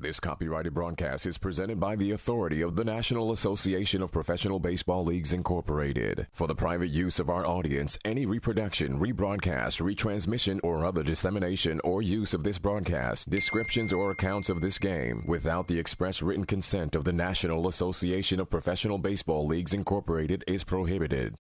This copyrighted broadcast is presented by the authority of the National Association of Professional Baseball Leagues, Incorporated. For the private use of our audience, any reproduction, rebroadcast, retransmission, or other dissemination or use of this broadcast, descriptions or accounts of this game, without the express written consent of the National Association of Professional Baseball Leagues, Incorporated, is prohibited.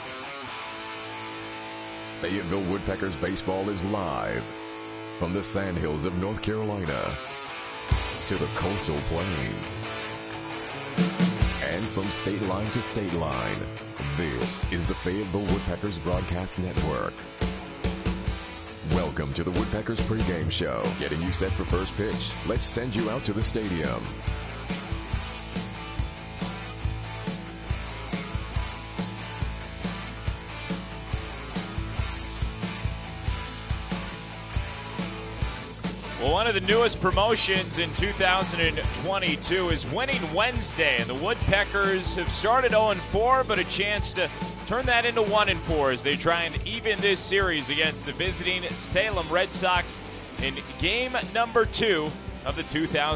Fayetteville Woodpeckers baseball is live from the sandhills of North Carolina to the coastal plains, and from state line to state line. This is the Fayetteville Woodpeckers Broadcast Network. Welcome to the Woodpeckers pregame show, getting you set for first pitch. Let's send you out to the stadium. Well, one of the newest promotions in 2022 is Winning Wednesday, and the Woodpeckers have started 0-4, but a chance to turn that into 1-4 as they try and even this series against the visiting Salem Red Sox in game number 2 of the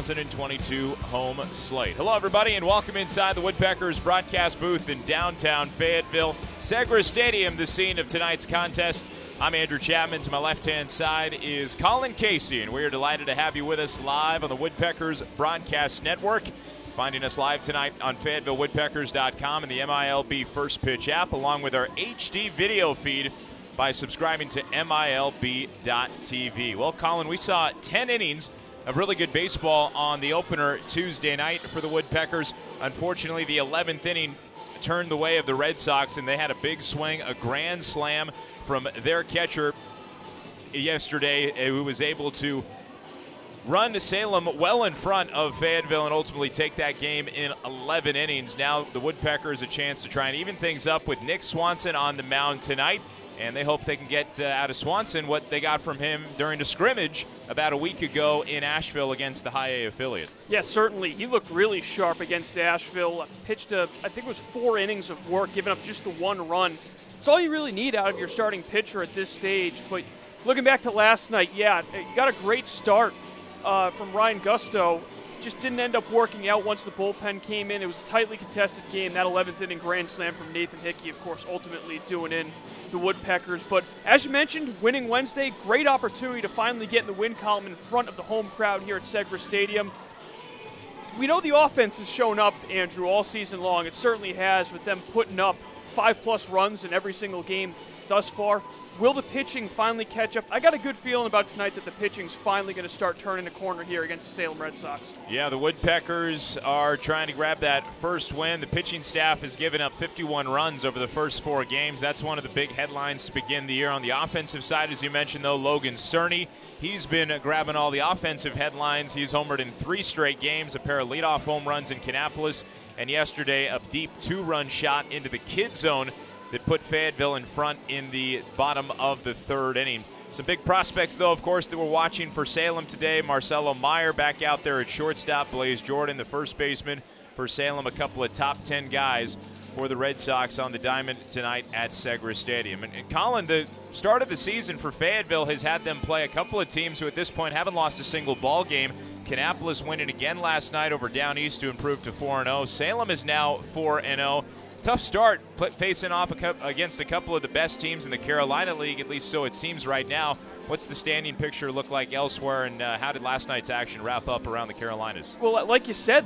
2022 home slate. Hello, everybody, and welcome inside the Woodpeckers broadcast booth in downtown Fayetteville. Segra Stadium, the scene of tonight's contest. I'm Andrew Chapman. To my left-hand side is Colin Casey, and we are delighted to have you with us live on the Woodpeckers Broadcast Network. Finding us live tonight on FayettevilleWoodpeckers.com and the MILB First Pitch app, along with our HD video feed by subscribing to MILB.TV. Well, Colin, we saw 10 innings of really good baseball on the opener Tuesday night for the Woodpeckers. Unfortunately, the 11th inning turned the way of the Red Sox, and they had a big swing, a grand slam from their catcher yesterday, who was able to run to Salem well in front of Fayetteville and ultimately take that game in 11 innings. Now the Woodpeckers a chance to try and even things up with Nick Swanson on the mound tonight, and they hope they can get out of Swanson what they got from him during the scrimmage about a week ago in Asheville against the High A affiliate. Yes, certainly. He looked really sharp against Asheville. Pitched, I think it was 4 innings of work, giving up just the 1 run. It's all you really need out of your starting pitcher at this stage. But looking back to last night, yeah, you got a great start from Ryan Gusto. Just didn't end up working out once the bullpen came in. It was a tightly contested game. That 11th inning grand slam from Nathan Hickey, of course, ultimately doing in the Woodpeckers. But as you mentioned, Winning Wednesday, great opportunity to finally get in the win column in front of the home crowd here at Segra Stadium. We know the offense has shown up, Andrew, all season long. It certainly has, with them putting up 5+ runs in every single game thus far. Will the pitching finally catch up? I got a good feeling about tonight that the pitching's finally going to start turning the corner here against the Salem Red Sox. Yeah, the Woodpeckers are trying to grab that first win. The pitching staff has given up 51 runs over the first 4 games. That's one of the big headlines to begin the year. On the offensive side, as you mentioned, though, Logan Cerny, he's been grabbing all the offensive headlines. He's homered in 3 straight games, a pair of leadoff home runs in Kannapolis, and yesterday a deep 2-run shot into the kid zone that put Fayetteville in front in the bottom of the 3rd inning. Some big prospects, though, of course, that we're watching for Salem today. Marcelo Meyer back out there at shortstop. Blaze Jordan, the first baseman for Salem. A couple of top 10 guys for the Red Sox on the diamond tonight at Segra Stadium. And Colin, the start of the season for Fayetteville has had them play a couple of teams who at this point haven't lost a single ball game. Kannapolis winning again last night over Down East to improve to 4-0. Salem is now 4-0. Tough start facing off against a couple of the best teams in the Carolina League, at least so it seems right now. What's the standing picture look like elsewhere, and how did last night's action wrap up around the Carolinas? Well, like you said,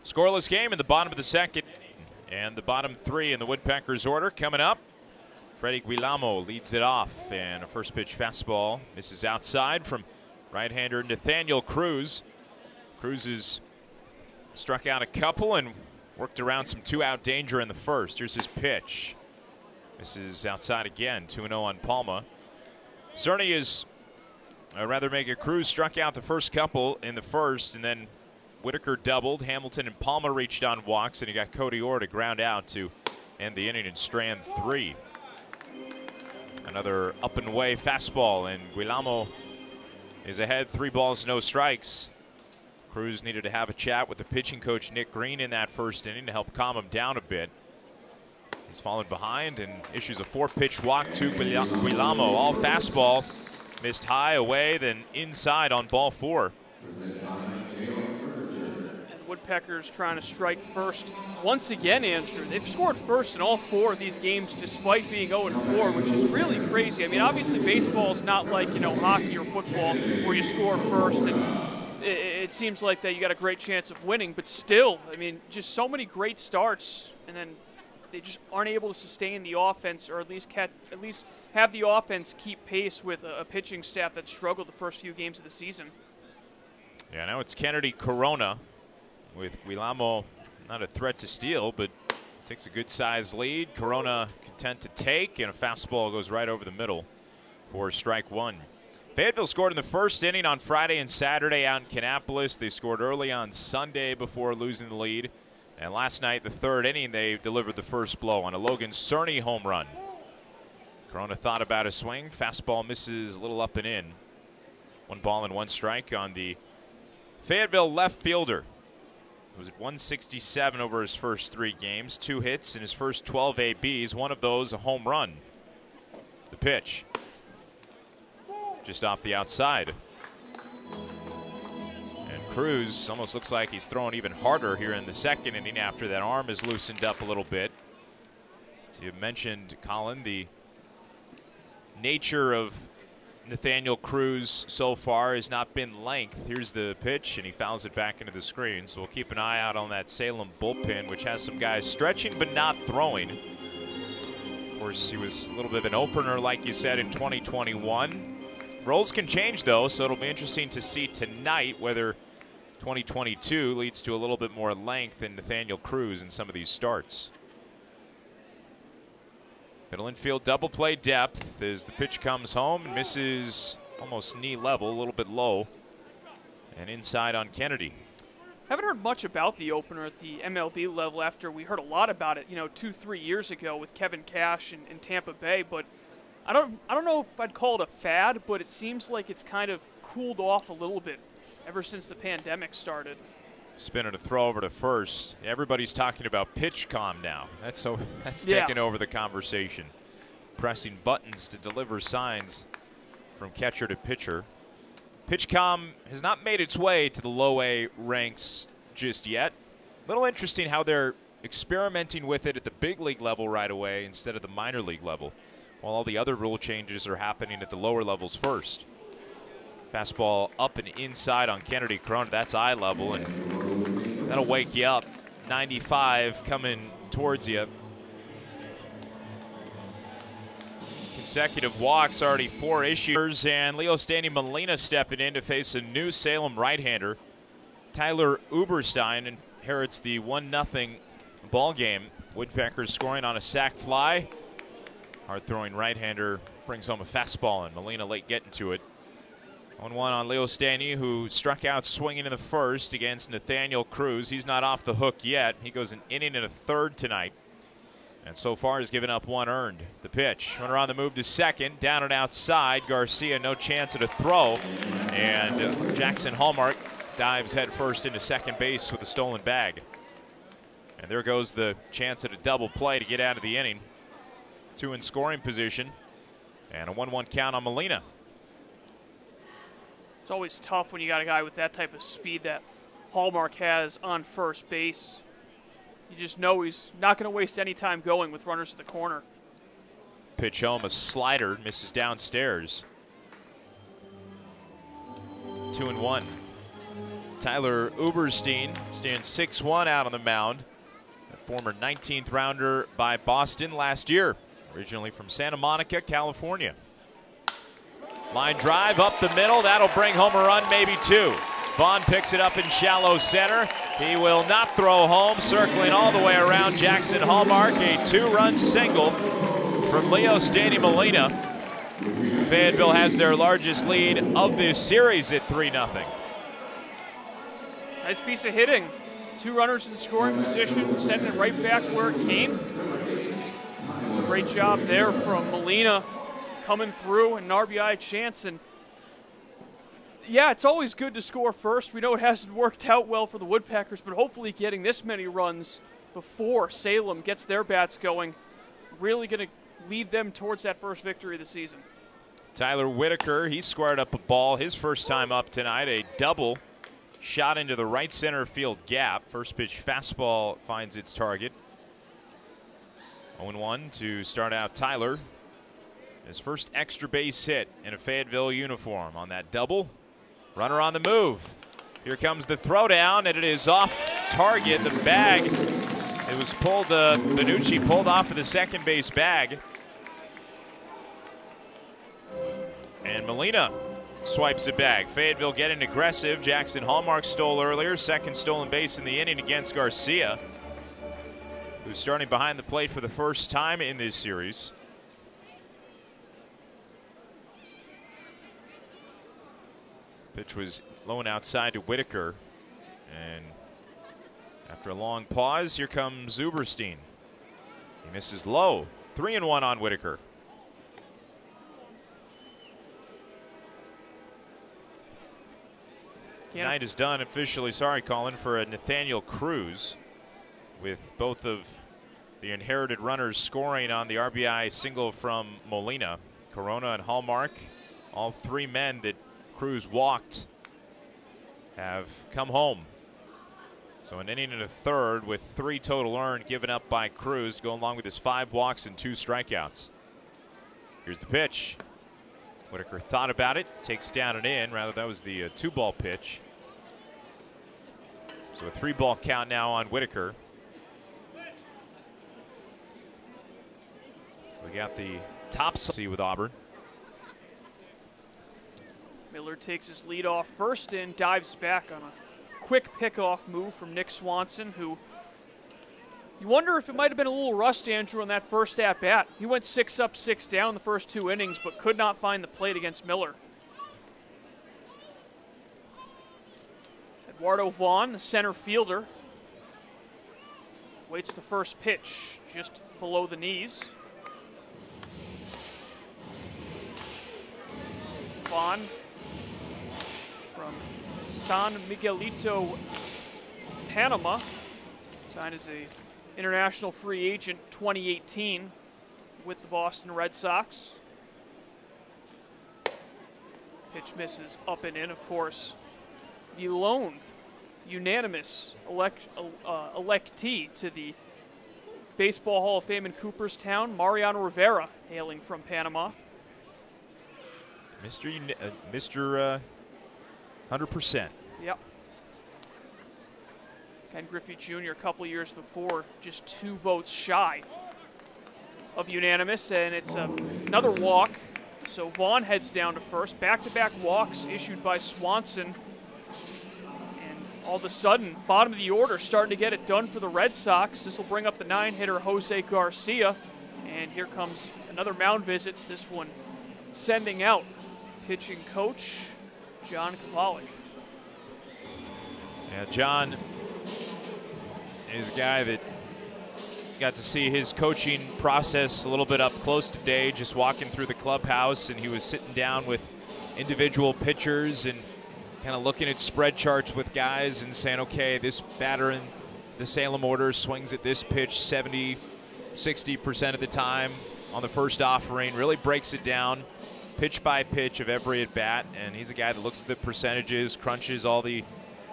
Scoreless game in the bottom of the second, and the bottom three in the Woodpeckers order coming up. Freddie Guilamo leads it off, and a first pitch fastball misses outside from right-hander Nathaniel Cruz. Cruz has struck out a couple and worked around some two-out danger in the first. Here's his pitch. This is outside again, 2-0 on Palma. Cerny is, Cruz struck out the first couple in the first, and then Whitaker doubled. Hamilton and Palma reached on walks, and he got Cody Orr to ground out to end the inning in strand 3. Another up and away fastball, and Guilamo is ahead, 3 balls, no strikes. Cruz needed to have a chat with the pitching coach Nick Green in that first inning to help calm him down a bit. He's fallen behind and issues a 4-pitch walk to Guilamo. All fastball, missed high, away, then inside on ball 4. Woodpeckers trying to strike first. Once again, Andrew, they've scored first in all 4 of these games despite being 0-4, which is really crazy. I mean, obviously baseball is not like, hockey or football where you score first and it seems like that you got a great chance of winning, but still, I mean, just so many great starts, and then they just aren't able to sustain the offense, or at least have the offense keep pace with a pitching staff that struggled the first few games of the season. Yeah, now it's Kennedy Corona, with Guilamo not a threat to steal, but takes a good-sized lead. Corona content to take, and a fastball goes right over the middle for strike 1. Fayetteville scored in the first inning on Friday and Saturday out in Kannapolis. They scored early on Sunday before losing the lead. And last night, the third inning, they delivered the first blow on a Logan Cerny home run. Corona thought about a swing. Fastball misses a little up and in. 1 ball and 1 strike on the Fayetteville left fielder. He was at 167 over his first 3 games. 2 hits in his first 12 ABs. One of those a home run. The pitch. Just off the outside. And Cruz almost looks like he's throwing even harder here in the second inning after that arm is loosened up a little bit. So you mentioned, Colin, the nature of Nathaniel Cruz so far has not been length. Here's the pitch, and he fouls it back into the screen. So we'll keep an eye out on that Salem bullpen, which has some guys stretching but not throwing. Of course, he was a little bit of an opener, like you said, in 2021. Roles can change, though, so it'll be interesting to see tonight whether 2022 leads to a little bit more length in Nathaniel Cruz in some of these starts. Middle infield double play depth as the pitch comes home and misses almost knee level, a little bit low, and inside on Kennedy. Haven't heard much about the opener at the MLB level after we heard a lot about it, 2-3 years ago with Kevin Cash in Tampa Bay, but I don't know if I'd call it a fad, but it seems like it's kind of cooled off a little bit ever since the pandemic started. Spinning a throw over to first. Everybody's talking about PitchCom now. That's taken over the conversation. Pressing buttons to deliver signs from catcher to pitcher. PitchCom has not made its way to the low A ranks just yet. A little interesting how they're experimenting with it at the big league level right away instead of the minor league level, while all the other rule changes are happening at the lower levels first. Fastball up and inside on Kennedy Corona. That's eye level, and that'll wake you up. 95 coming towards you. Consecutive walks, already 4 issues, and Leostany Molina stepping in to face a new Salem right-hander. Tyler Uberstein inherits the 1-0 ball game. Woodpeckers scoring on a sac fly. Hard-throwing right-hander brings home a fastball, and Molina late getting to it. 1-1 on Leostany, who struck out swinging in the first against Nathaniel Cruz. He's not off the hook yet. He goes an inning and a third tonight, and so far has given up 1 earned. The pitch, runner on the move to second, down and outside. Garcia, no chance at a throw, and Jackson Hallmark dives head first into second base with a stolen bag. And there goes the chance at a double play to get out of the inning. 2 in scoring position, and a 1-1 count on Molina. It's always tough when you got a guy with that type of speed that Hallmark has on first base. You just know he's not going to waste any time going with runners at the corner. Pitch home, a slider, misses downstairs. 2-1. Tyler Uberstein stands 6'1" out on the mound. A former 19th rounder by Boston last year, originally from Santa Monica, California. Line drive up the middle. That'll bring home a run, maybe two. Vaughn picks it up in shallow center. He will not throw home. Circling all the way around, Jackson Hallmark. A two-run single from Leo Stanley Molina. Fayetteville has their largest lead of this series at 3-0. Nice piece of hitting. Two runners in scoring position, sending it right back where it came. Great job there from Molina coming through, and an RBI chance. And yeah, it's always good to score first. We know it hasn't worked out well for the Woodpeckers, but hopefully getting this many runs before Salem gets their bats going, really going to lead them towards that first victory of the season. Tyler Whitaker, he squared up a ball his first time up tonight, a double shot into the right center field gap. First pitch fastball finds its target. 0-1 to start out Tyler. His first extra base hit in a Fayetteville uniform on that double. Runner on the move. Here comes the throwdown, and it is off target. The bag, it was pulled, Benucci pulled off of the second base bag. And Molina swipes it back. Fayetteville getting aggressive. Jackson Hallmark stole earlier. Second stolen base in the inning against Garcia, who's starting behind the plate for the first time in this series. Pitch was low and outside to Whitaker. And after a long pause, here comes Uberstein. He misses low. 3-1 on Whitaker. Yeah. Night is done officially, sorry Colin, for Nathaniel Cruz, with both of the inherited runners scoring on the RBI single from Molina. Corona and Hallmark, all three men that Cruz walked, have come home. So an inning and a third with 3 total earned given up by Cruz, going along with his 5 walks and 2 strikeouts. Here's the pitch. Whitaker thought about it, takes down and in. Rather, that was the 2-ball pitch. So a 3-ball count now on Whitaker. We got the top C with Auburn. Miller takes his lead off first and dives back on a quick pickoff move from Nick Swanson, who you wonder if it might have been a little rust, Andrew, on that first at-bat. He went 6 up, 6 down the first 2 innings, but could not find the plate against Miller. Eduardo Vaughn, the center fielder, waits the first pitch just below the knees. Vaughn from San Miguelito, Panama, signed as a international free agent 2018 with the Boston Red Sox. Pitch misses up and in, of course. The lone unanimous electee to the Baseball Hall of Fame in Cooperstown, Mariano Rivera, hailing from Panama. Mr. 100%. Yep. Ken Griffey Jr. a couple years before, just 2 votes shy of unanimous, and it's another walk. So Vaughn heads down to first. Back-to-back walks issued by Swanson. And all of a sudden, bottom of the order starting to get it done for the Red Sox. This will bring up the 9-hitter Jose Garcia. And here comes another mound visit, this one sending out pitching coach John Kovalik. Yeah, John is a guy that got to see his coaching process a little bit up close today, just walking through the clubhouse, and he was sitting down with individual pitchers and kind of looking at spread charts with guys and saying, okay, this batter in the Salem order swings at this pitch 70, 60% of the time on the first offering, really breaks it down pitch by pitch of every at bat, and he's a guy that looks at the percentages, crunches all the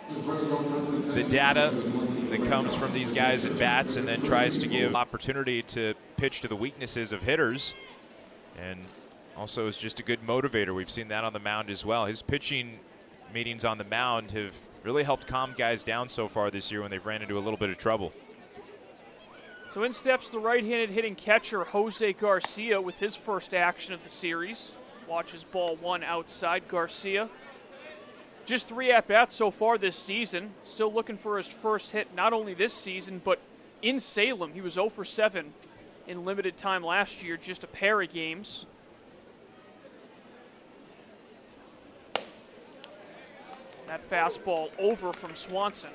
data that comes from these guys at bats, and then tries to give opportunity to pitch to the weaknesses of hitters, and also is just a good motivator. We've seen that on the mound as well. His pitching meetings on the mound have really helped calm guys down so far this year when they've ran into a little bit of trouble. So in steps the right-handed hitting catcher Jose Garcia with his first action of the series. Watches ball one outside. Garcia, just 3 at-bats so far this season. Still looking for his first hit not only this season, but in Salem. He was 0 for 7 in limited time last year, just a pair of games. That fastball over from Swanson.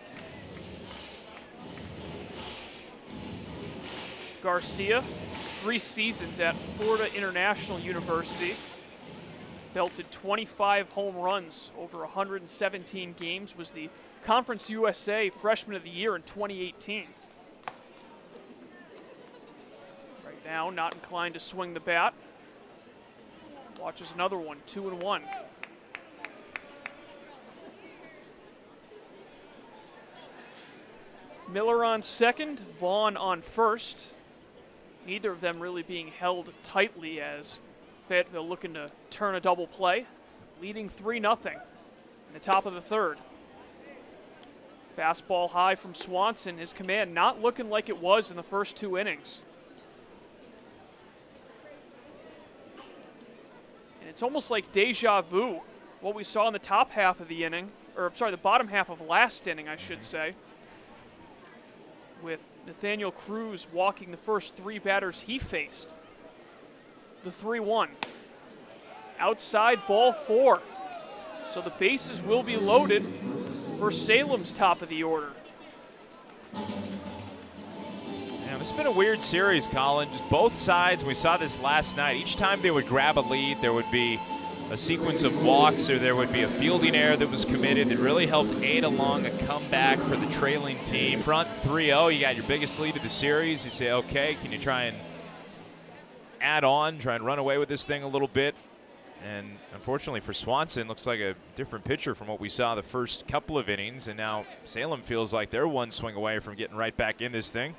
Garcia, 3 seasons at Florida International University. Belted 25 home runs over 117 games. Was the Conference USA Freshman of the Year in 2018. Right now, not inclined to swing the bat. Watches another one, 2-1. Miller on second, Vaughn on first. Neither of them really being held tightly as Fayetteville looking to turn a double play, leading 3-0 in the top of the third. Fastball high from Swanson. His command not looking like it was in the first 2 innings. And it's almost like deja vu, what we saw in the top half of the inning, or I'm sorry, the bottom half of last inning, I should say, with Nathaniel Cruz walking the first 3 batters he faced. The 3-1. Outside, ball 4. So the bases will be loaded for Salem's top of the order. Yeah, it's been a weird series, Colin. Just both sides, we saw this last night. Each time they would grab a lead, there would be a sequence of walks or there would be a fielding error that was committed that really helped aid along a comeback for the trailing team. Front 3-0, you got your biggest lead of the series. You say, okay, can you try and add on, try and run away with this thing a little bit? And unfortunately for Swanson, looks like a different pitcher from what we saw the first couple of innings, and now Salem feels like they're one swing away from getting right back in this thing.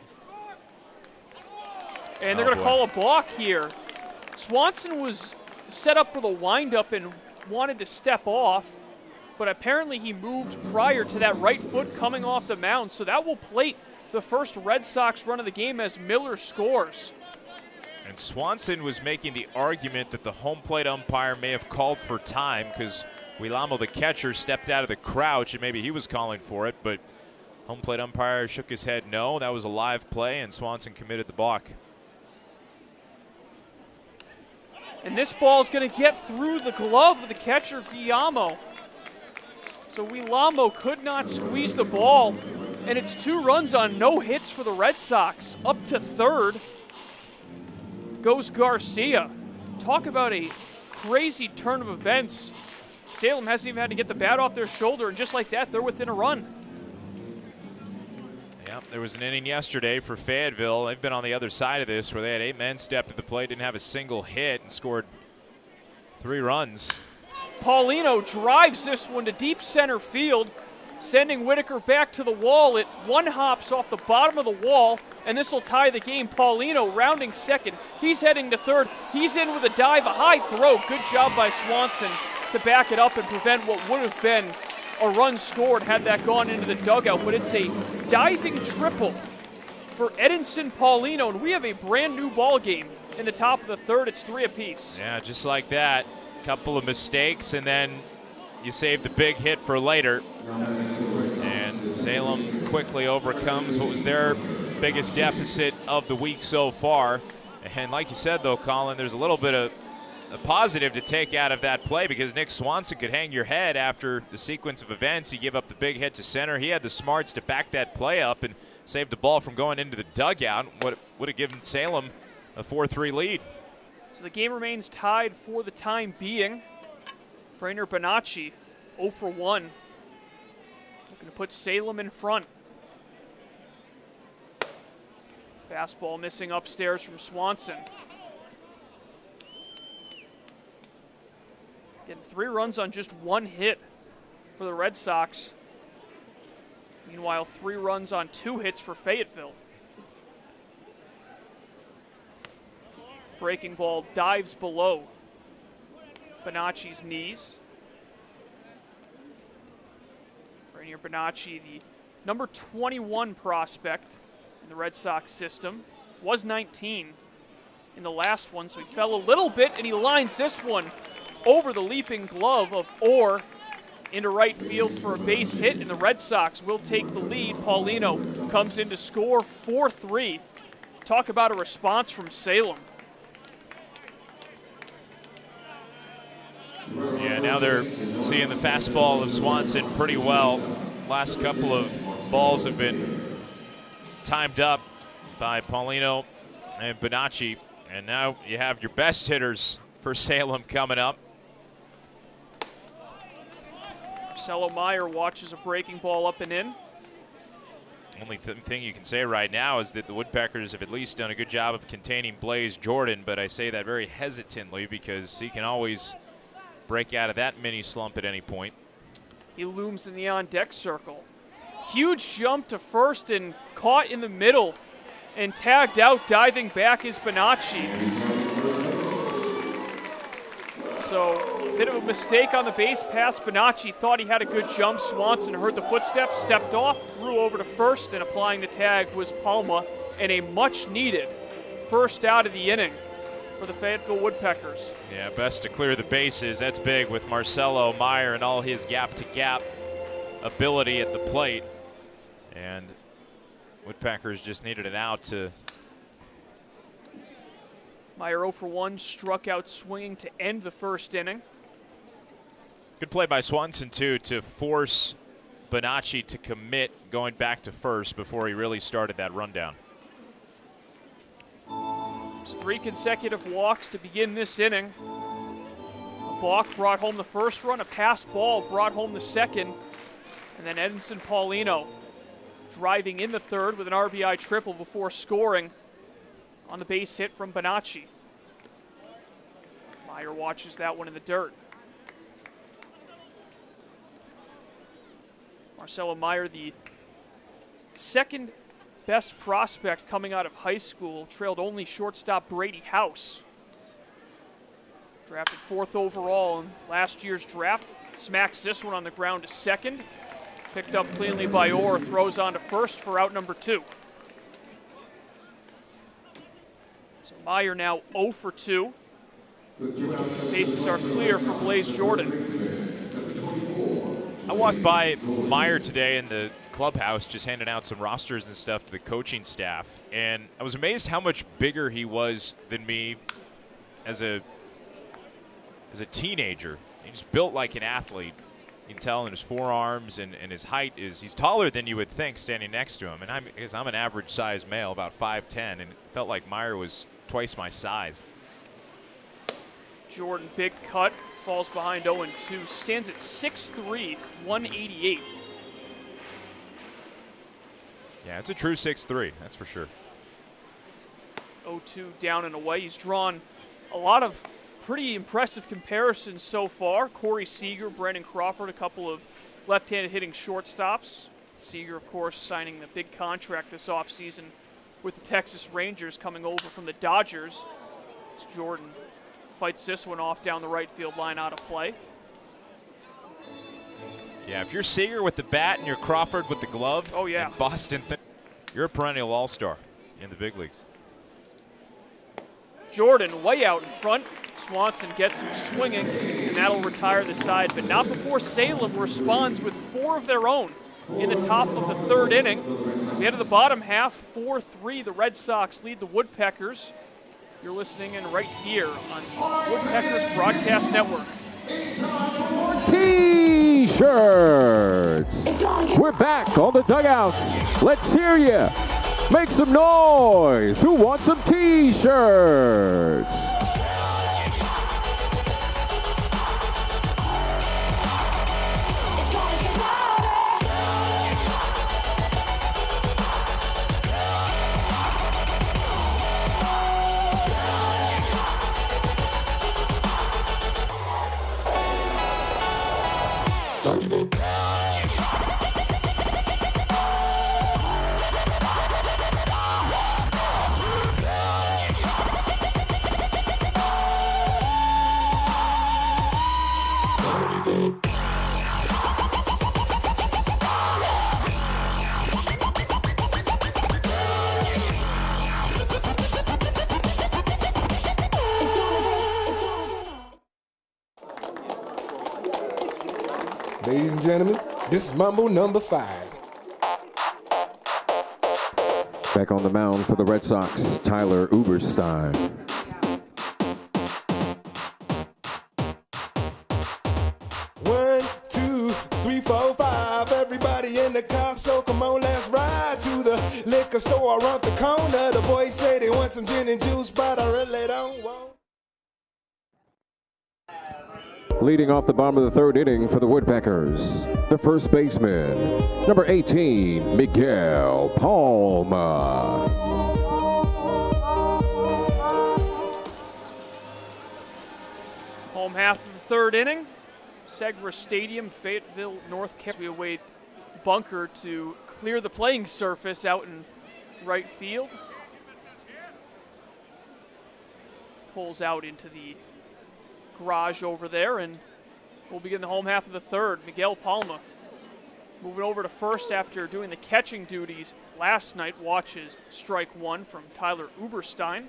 And they're going to call a balk here. Swanson was set up for the windup and wanted to step off, but apparently he moved prior to that right foot coming off the mound, so that will plate the first Red Sox run of the game as Miller scores. And Swanson was making the argument that the home plate umpire may have called for time because Wilamo, the catcher, stepped out of the crouch and maybe he was calling for it, but home plate umpire shook his head no. That was a live play and Swanson committed the balk. And this ball is going to get through the glove of the catcher, Guillermo. So Wilamo could not squeeze the ball, and it's 2 runs on no hits for the Red Sox. Up to third goes Garcia. Talk about a crazy turn of events. Salem hasn't even had to get the bat off their shoulder, and just like that, they're within a run. Yeah, there was an inning yesterday for Fayetteville. They've been on the other side of this where they had 8 men step to the plate, didn't have a single hit, and scored 3 runs. Paulino drives this one to deep center field, sending Whitaker back to the wall. It 1-hops off the bottom of the wall, and this will tie the game. Paulino rounding second. He's heading to third. He's in with a dive, a high throw. Good job by Swanson to back it up and prevent what would have been a run scored had that gone into the dugout. But it's a diving triple for Edinson Paulino, and we have a brand new ball game in the top of the third. It's 3 apiece. Yeah, just like that. Couple of mistakes, and then you save the big hit for later. And Salem quickly overcomes what was their biggest deficit of the week so far. And like you said, though, Colin, there's a little bit of a positive to take out of that play because Nick Swanson could hang your head after the sequence of events. He gave up the big hit to center. He had the smarts to back that play up and save the ball from going into the dugout. What would have given Salem a 4-3 lead. So the game remains tied for the time being. Brainer Bonacci 0 for 1. Looking to put Salem in front. Fastball missing upstairs from Swanson. Getting 3 runs on just 1 hit for the Red Sox. Meanwhile, 3 runs on 2 hits for Fayetteville. Breaking ball dives below Bonacci's knees. Rainier Bonacci, the number 21 prospect in the Red Sox system, was 19 in the last one, so he fell a little bit, and he lines this one over the leaping glove of Orr into right field for a base hit, and the Red Sox will take the lead. Paulino comes in to score 4-3. Talk about a response from Salem. Yeah, now they're seeing the fastball of Swanson pretty well. Last couple of balls have been timed up by Paulino and Bonacci. And now you have your best hitters for Salem coming up. Marcelo Meyer watches a breaking ball up and in. Only thing you can say right now is that the Woodpeckers have at least done a good job of containing Blaze Jordan, but I say that very hesitantly because he can always break out of that mini slump at any point. He looms in the on-deck circle. Huge jump to first and caught in the middle and tagged out. Diving back is Bonacci. So a bit of a mistake on the base pass. Bonacci thought he had a good jump. Swanson heard the footsteps, stepped off, threw over to first, and applying the tag was Palma, and a much-needed first out of the inning for the Fayetteville Woodpeckers. Yeah, best to clear the bases. That's big with Marcelo Meyer and all his gap-to-gap ability at the plate. And Woodpeckers just needed an out to... Meyer 0 for 1, struck out swinging to end the first inning. Good play by Swanson, too, to force Bonacci to commit going back to first before he really started that rundown. It's 3 consecutive walks to begin this inning. A balk brought home the first run, a pass ball brought home the second, and then Edinson Paulino driving in the third with an RBI triple before scoring on the base hit from Bonacci. Meyer watches that one in the dirt. Marcelo Meyer, the second best prospect coming out of high school, trailed only shortstop Brady House. Drafted 4th overall in last year's draft. Smacks this one on the ground to second. Picked up cleanly by Orr, throws on to first for out number 2. So Meyer now 0 for 2. Bases are clear for Blaze Jordan. I walked by Meyer today in the clubhouse just handing out some rosters and stuff to the coaching staff, and I was amazed how much bigger he was than me as a teenager. He's built like an athlete. You can tell in his forearms and his height he's taller than you would think standing next to him. And I'm an average size male, about 5'10", and it felt like Meyer was twice my size. Jordan, big cut, falls behind 0-2, stands at 6'3", 188. Yeah, it's a true 6'3", that's for sure. 0-2 down and away. He's drawn a lot of pretty impressive comparisons so far. Corey Seager, Brandon Crawford, a couple of left-handed hitting shortstops. Seager, of course, signing the big contract this offseason with the Texas Rangers, coming over from the Dodgers. As Jordan fights this one off down the right field line out of play. Yeah, if you're Seager with the bat and you're Crawford with the glove, oh yeah, Boston, you're a perennial all-star in the big leagues. Jordan way out in front. Swanson gets him swinging, and that'll retire the side, but not before Salem responds with 4 of their own in the top of the 3rd inning. We head to the bottom half, 4-3. The Red Sox lead the Woodpeckers. You're listening in right here on Woodpeckers Broadcast Network. T-shirts. We're back on the dugouts. Let's hear you. Make some noise. Who wants some T-shirts? Ladies and gentlemen, this is Mambo number 5. Back on the mound for the Red Sox, Tyler Uberstein. One, two, three, four, five. Everybody in the car, so come on, let's ride to the liquor store around the corner. The boys say they want some gin and juice, but I really don't want. Leading off the bottom of the third inning for the Woodpeckers, the first baseman, number 18, Miguel Palma. Home half of the third inning. Segra Stadium, Fayetteville, North Carolina. We await Bunker to clear the playing surface out in right field. Pulls out into the garage over there, and we'll begin the home half of the third. Miguel Palma moving over to first after doing the catching duties last night. Watches strike one from Tyler Uberstein.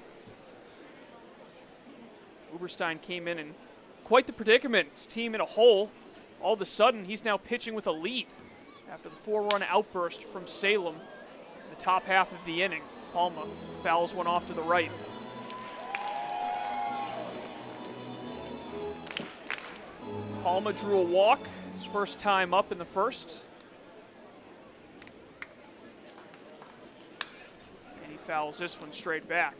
Uberstein came in quite the predicament. His team in a hole. All of a sudden, he's now pitching with a lead after the 4-run outburst from Salem in the top half of the inning. Palma fouls one off to the right. Palma drew a walk, his first time up in the first. And he fouls this one straight back.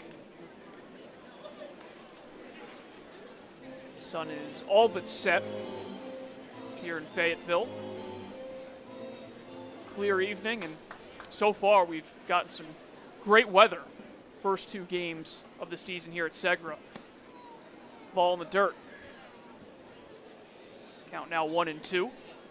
Sun is all but set here in Fayetteville. Clear evening, and so far we've gotten some great weather. First two games of the season here at Segra. Ball in the dirt. Count now 1-2.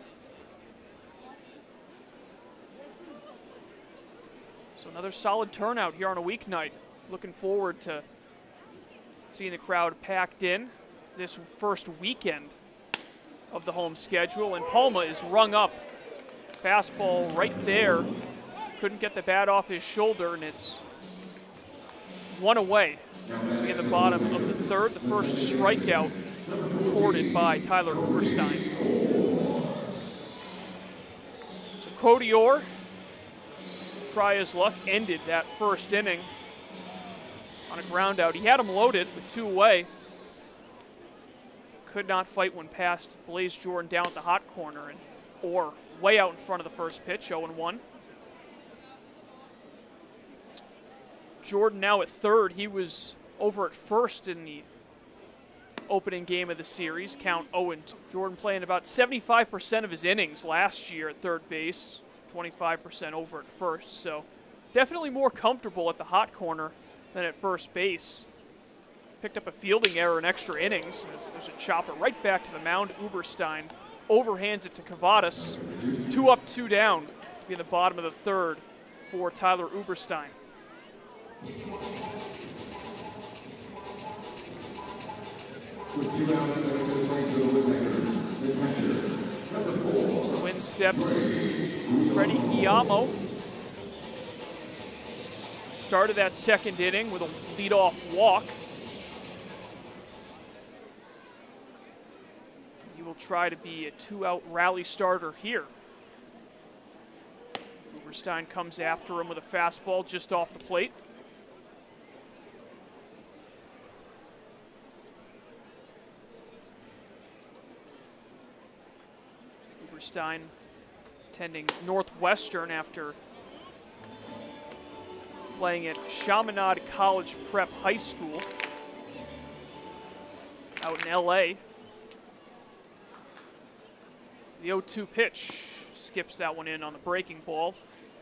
So another solid turnout here on a weeknight. Looking forward to seeing the crowd packed in this first weekend of the home schedule. And Palma is rung up. Fastball right there. Couldn't get the bat off his shoulder, and it's one away in the bottom of the third. The first strikeout recorded by Tyler Uberstein. So Cody Orr, try his luck, ended that first inning on a ground out. He had him loaded with two away. Could not fight one past Blaze Jordan down at the hot corner, and Orr way out in front of the first pitch, 0-1. Jordan now at third. He was over at first in the opening game of the series, count 0-2. Jordan playing about 75% of his innings last year at third base, 25% over at first, so definitely more comfortable at the hot corner than at first base. Picked up a fielding error in extra innings. There's a chopper right back to the mound. Uberstein overhands it to Cavadas. 2 up, 2 down to be in the bottom of the third for Tyler Uberstein. So in steps Freddie Guillermo. Started that second inning with a leadoff walk. He will try to be a 2-out rally starter here. Uberstein comes after him with a fastball just off the plate. Uberstein attending Northwestern after playing at Chaminade College Prep High School out in LA. The 0-2 pitch skips that one in on the breaking ball.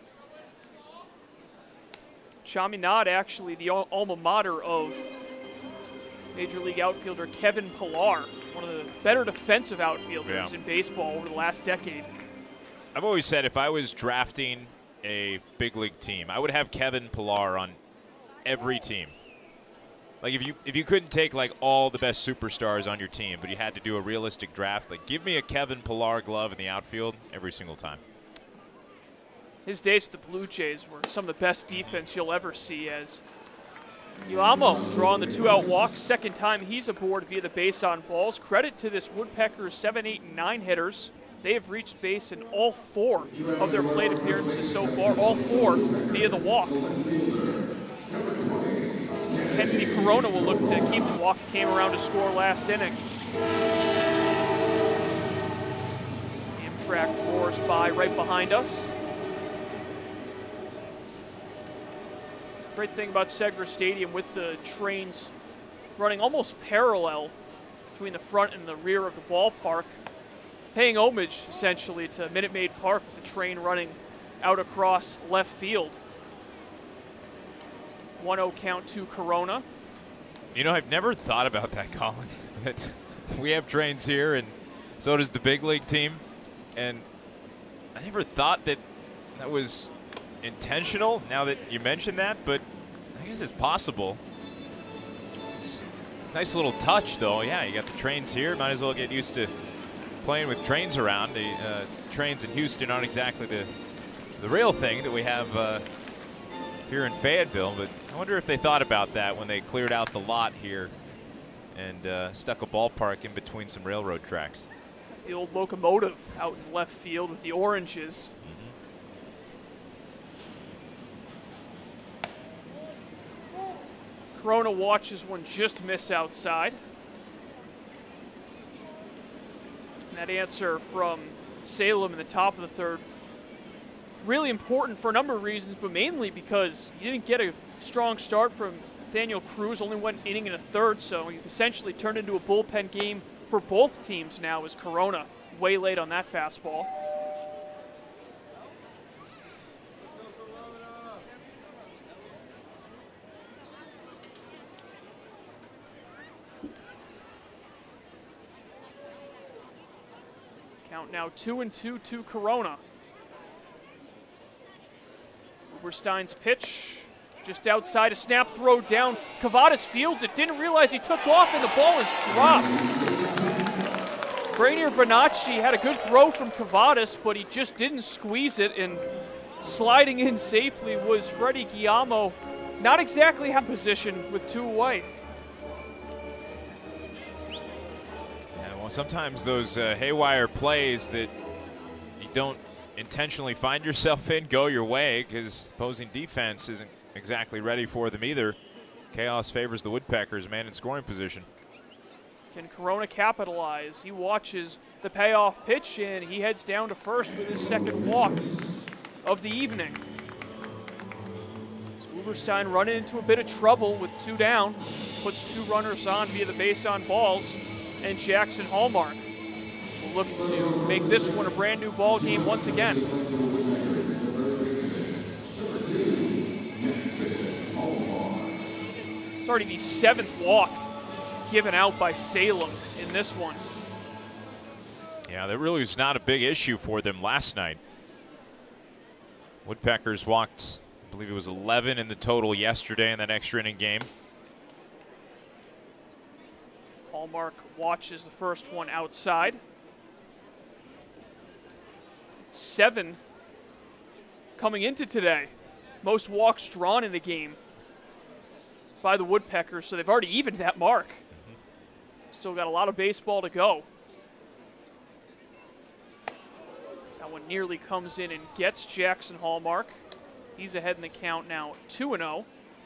Chaminade, actually the alma mater of Major League outfielder Kevin Pillar, one of the better defensive outfielders in baseball over the last decade. I've always said if I was drafting a big league team, I would have Kevin Pillar on every team. Like if you couldn't take like all the best superstars on your team, but you had to do a realistic draft, like give me a Kevin Pillar glove in the outfield every single time. His days at the Blue Jays were some of the best defense you'll ever see, as Guillermo drawing the 2-out walk. Second time he's aboard via the base on balls. Credit to this Woodpeckers 7, 8, and 9 hitters. They have reached base in all 4 of their plate appearances so far, all 4 via the walk. Kennedy Corona will look to keep the walk. Came around to score last inning. Amtrak roars by right behind us. Great thing about Segra Stadium with the trains running almost parallel between the front and the rear of the ballpark, paying homage essentially to Minute Maid Park with the train running out across left field. 1-0 count to Corona. You know, I've never thought about that, Colin. We have trains here, and so does the big league team. And I never thought that was intentional, now that you mention that, but I guess it's possible. It's a nice little touch, though. Yeah, you got the trains here. Might as well get used to playing with trains around. The trains in Houston aren't exactly the real thing that we have here in Fayetteville, but I wonder if they thought about that when they cleared out the lot here and stuck a ballpark in between some railroad tracks. The old locomotive out in left field with the oranges. Corona watches one just miss outside. And that answer from Salem in the top of the third, really important for a number of reasons, but mainly because you didn't get a strong start from Nathaniel Cruz, only 1 inning and a third, so you've essentially turned into a bullpen game for both teams now as Corona way late on that fastball. Count now 2-2 to Corona. Uberstein's pitch just outside, a snap throw down. Cavadas fields it, didn't realize he took off, and the ball is dropped. Brainier Bonacci had a good throw from Cavadas, but he just didn't squeeze it, and sliding in safely was Freddie Guillermo. Not exactly in position with 2 away. Yeah, well, sometimes those haywire plays that you don't intentionally find yourself in go your way because opposing defense isn't exactly ready for them either. Chaos favors the Woodpeckers, man in scoring position. Can Corona capitalize? He watches the payoff pitch and he heads down to first with his second walk of the evening. So Uberstein running into a bit of trouble with 2 down, puts 2 runners on via the base on balls, and Jackson Hallmark will look to make this one a brand new ball game once again. It's already the 7th walk given out by Salem in this one. Yeah, that really was not a big issue for them last night. Woodpeckers walked, I believe it was 11 in the total yesterday in that extra inning game. Hallmark watches the first one outside. 7 coming into today. Most walks drawn in the game by the Woodpeckers, so they've already evened that mark. Still got a lot of baseball to go. That one nearly comes in and gets Jackson Hallmark. He's ahead in the count now, 2-0.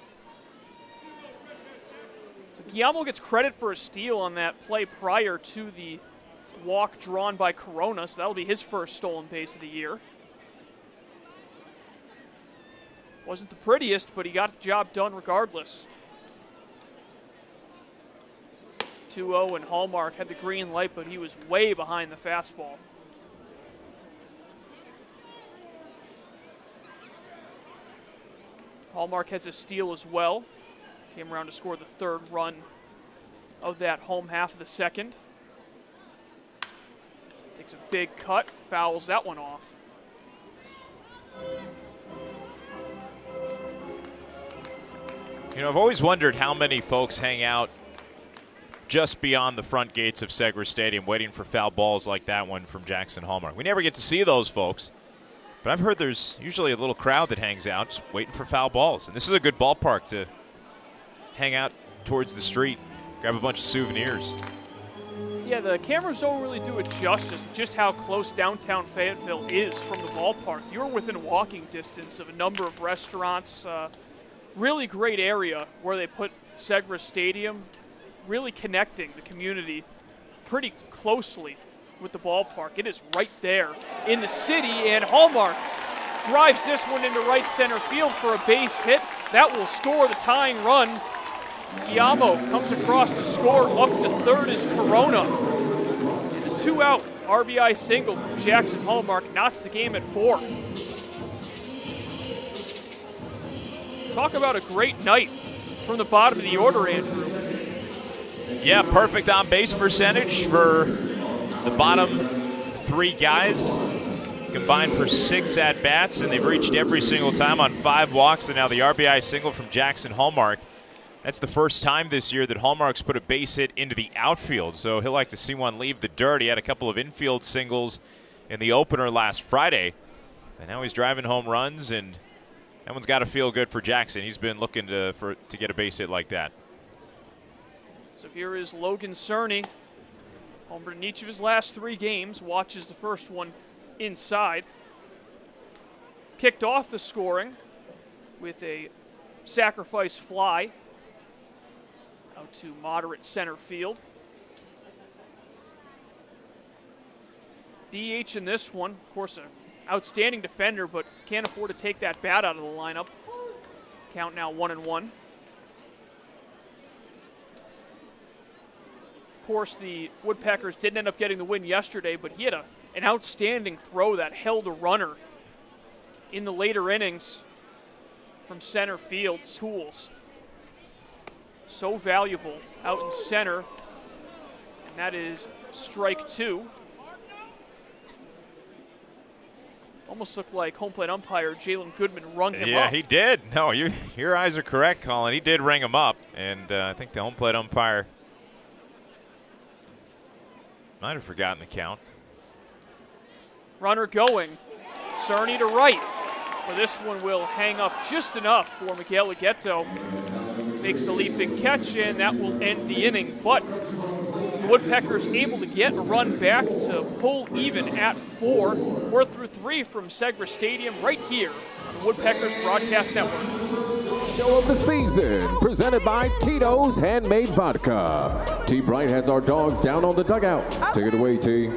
So Guillermo gets credit for a steal on that play prior to the walk drawn by Corona, so that'll be his first stolen base of the year. Wasn't the prettiest, but he got the job done regardless. 2-0, and Hallmark had the green light, but he was way behind the fastball. Hallmark has a steal as well. Came around to score the 3rd run of that home half of the 2nd. Takes a big cut, fouls that one off. You know, I've always wondered how many folks hang out just beyond the front gates of Segra Stadium waiting for foul balls like that one from Jackson Hallmark. We never get to see those folks, but I've heard there's usually a little crowd that hangs out just waiting for foul balls. And this is a good ballpark to hang out towards the street, grab a bunch of souvenirs. Yeah, the cameras don't really do it justice, just how close downtown Fayetteville is from the ballpark. You're within walking distance of a number of restaurants. Really great area where they put Segra Stadium, really connecting the community pretty closely with the ballpark. It is right there in the city, and Hallmark drives this one into right center field for a base hit. That will score the tying run. Iamo comes across to score. Up to third is Corona. The 2-out RBI single from Jackson Hallmark knots the game at 4. Talk about a great night from the bottom of the order, Andrew. Yeah, perfect on-base percentage for the bottom 3 guys. Combined for 6 at-bats, and they've reached every single time on 5 walks, and now the RBI single from Jackson Hallmark. That's the first time this year that Hallmark's put a base hit into the outfield, so he'll like to see one leave the dirt. He had a couple of infield singles in the opener last Friday, and now he's driving home runs, and that one's got to feel good for Jackson. He's been looking to get a base hit like that. So here is Logan Cerny, homered in each of his last 3 games, watches the first one inside. Kicked off the scoring with a sacrifice fly out to moderate center field. DH in this one, of course, an outstanding defender, but can't afford to take that bat out of the lineup. Count now 1-1. Of course, the Woodpeckers didn't end up getting the win yesterday, but he had an outstanding throw that held a runner in the later innings from center field. Tools, so valuable out in center, and that is strike 2. Almost looked like home plate umpire Jalen Goodman rung him up. Yeah, he did. No, your eyes are correct, Colin. He did ring him up, and I think the home plate umpire might have forgotten the count. Runner going. Cerny to right, where this one will hang up just enough for Miguel Agueto. Makes the leaping catch, and that will end the inning. But the Woodpeckers able to get a run back to pull even at 4. We're through 3 from Segra Stadium right here on the Woodpeckers Broadcast Network. Show of the season, presented by Tito's Handmade Vodka. T. Bright has our dogs down on the dugout. Take it away, T.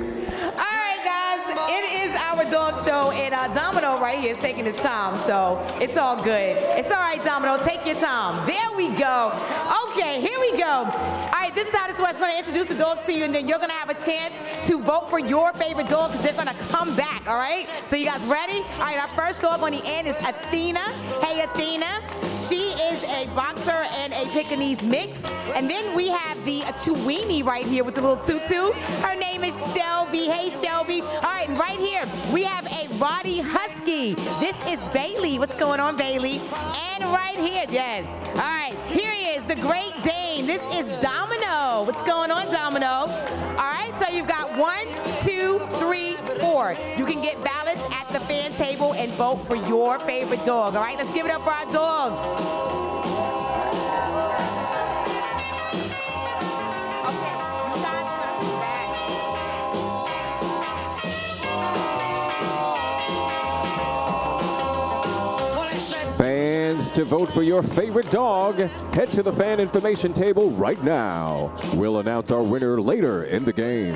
Dog show, and Domino right here is taking his time, so it's all good. It's all right, Domino. Take your time. There we go. Okay, here we go. All right, this side is where it's going to introduce the dogs to you, and then you're going to have a chance to vote for your favorite dog because they're going to come back, all right? So you guys ready? All right, our first dog on the end is Athena. Hey, Athena. She is a boxer and a Pekingese mix. And then we have the Chiweenie right here with the little tutu. Her name is Shelby. Hey, Shelby. All right, and right here, we have a Roddy Husky. This is Bailey. What's going on, Bailey? And right here, yes. All right, here he is, the Great Dane. This is Domino. What's going on, Domino? All right, so you've got 1, 2, 3, 4. You can get ballots at the fan table and vote for your favorite dog. All right, let's give it up for our dogs. Fans, to vote for your favorite dog, head to the fan information table right now. We'll announce our winner later in the game.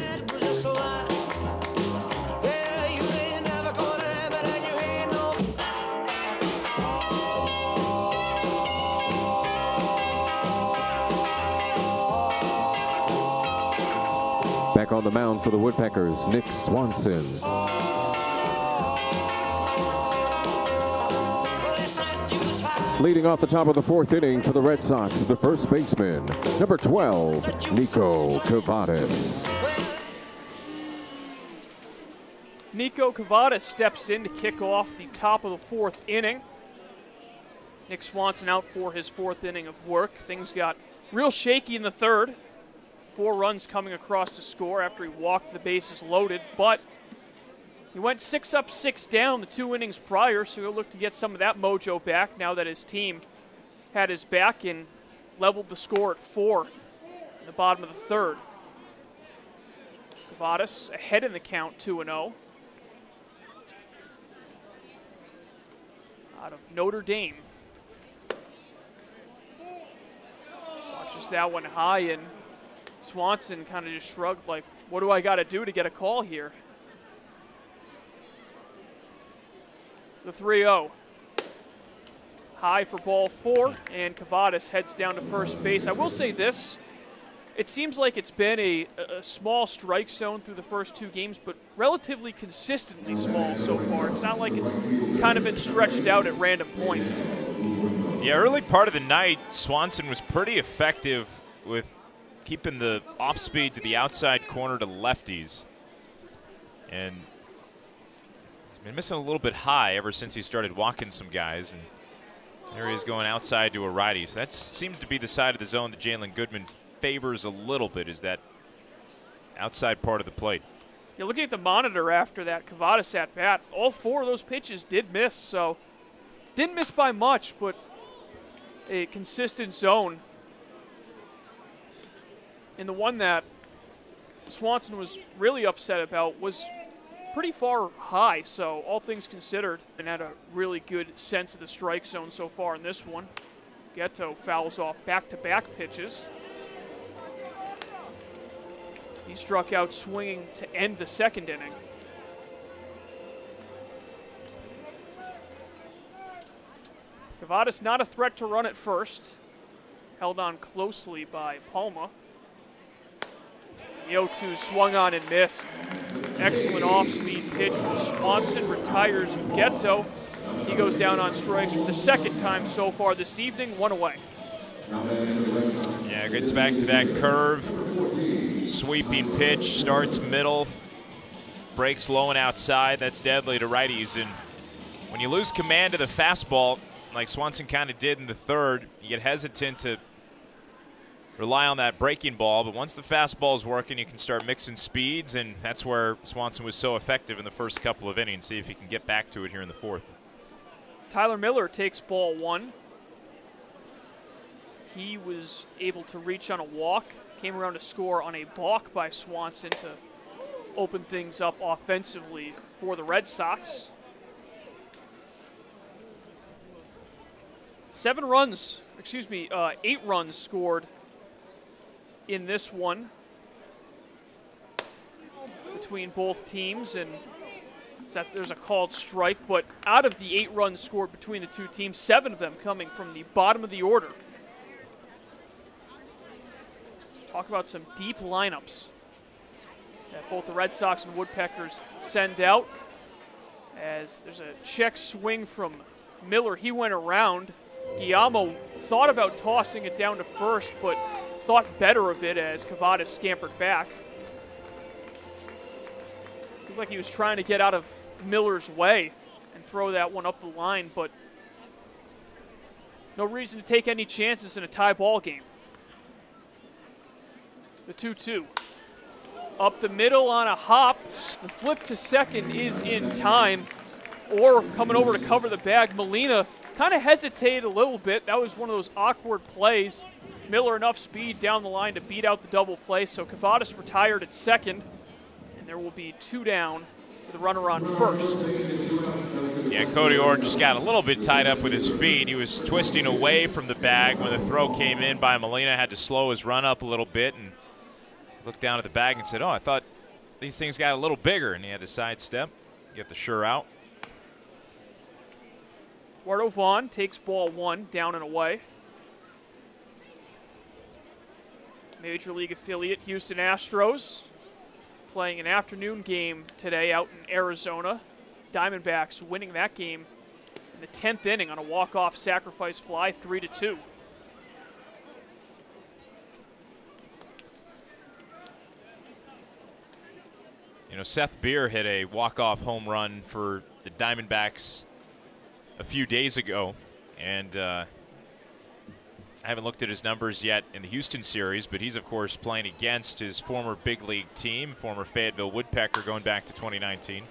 Back on the mound for the Woodpeckers, Nick Swanson. Leading off the top of the 4th inning for the Red Sox, the first baseman, number 12, Nico Cavadas. Nico Cavadas steps in to kick off the top of the 4th inning. Nick Swanson out for his 4th inning of work. Things got real shaky in the 3rd. 4 runs coming across to score after he walked the bases loaded, but he went 6 up, 6 down the 2 innings prior, so he'll look to get some of that mojo back now that his team had his back and leveled the score at 4 in the bottom of the 3rd. Kavadas ahead in the count, 2-0. Out of Notre Dame. Watches that one high, and Swanson kind of just shrugged like, what do I got to do to get a call here? The 3-0. High for ball 4, and Kavadas heads down to first base. I will say this. It seems like it's been a small strike zone through the first 2 games, but relatively consistently small so far. It's not like it's kind of been stretched out at random points. Yeah, early part of the night, Swanson was pretty effective with keeping the off-speed to the outside corner to lefties. And he's been missing a little bit high ever since he started walking some guys. And there he is going outside to a righty. So that seems to be the side of the zone that Jalen Goodman favors a little bit, is that outside part of the plate. Yeah, looking at the monitor after that Kavadas at bat, all 4 of those pitches did miss, so didn't miss by much, but a consistent zone. And the one that Swanson was really upset about was pretty far high, so all things considered, and had a really good sense of the strike zone so far in this one. Ghetto fouls off back-to-back pitches. He struck out swinging to end the second inning. Kavadas not a threat to run at first. Held on closely by Palma. The 0-2 swung on and missed. Excellent off-speed pitch from Swanson. Retires Ghetto. He goes down on strikes for the second time so far this evening. 1 away. Yeah, gets back to that curve. Sweeping pitch, starts middle, breaks low and outside. That's deadly to righties. And when you lose command of the fastball, like Swanson kind of did in the third, you get hesitant to rely on that breaking ball. But once the fastball is working, you can start mixing speeds, and that's where Swanson was so effective in the first couple of innings. See if he can get back to it here in the fourth. Tyler Miller takes ball 1. He was able to reach on a walk. Came around to score on a balk by Swanson to open things up offensively for the Red Sox. 8 runs scored in this one between both teams, and there's a called strike, but out of the 8 runs scored between the 2 teams, 7 of them coming from the bottom of the order. Talk about some deep lineups that both the Red Sox and Woodpeckers send out. As there's a check swing from Miller. He went around. Guillermo thought about tossing it down to first, but thought better of it as Kavadas scampered back. Looked like he was trying to get out of Miller's way and throw that one up the line, but no reason to take any chances in a tie ball game. The 2-2. Up the middle on a hop. The flip to second is in time. Or coming over to cover the bag. Molina kind of hesitated a little bit. That was one of those awkward plays. Miller enough speed down the line to beat out the double play. So Kavadas retired at second. And there will be 2 down with a runner on first. Yeah, Cody Orr just got a little bit tied up with his feet. He was twisting away from the bag when the throw came in by Molina. Had to slow his run up a little bit and looked down at the bag and said, oh, I thought these things got a little bigger. And he had to sidestep, get the sure out. Eduardo Vaughn takes ball 1, down and away. Major League affiliate Houston Astros playing an afternoon game today out in Arizona. Diamondbacks winning that game in the 10th inning on a walk-off sacrifice fly, 3-2. You know, Seth Beer hit a walk-off home run for the Diamondbacks a few days ago, and I haven't looked at his numbers yet in the Houston series, but he's, of course, playing against his former big league team, former Fayetteville Woodpecker, going back to 2019.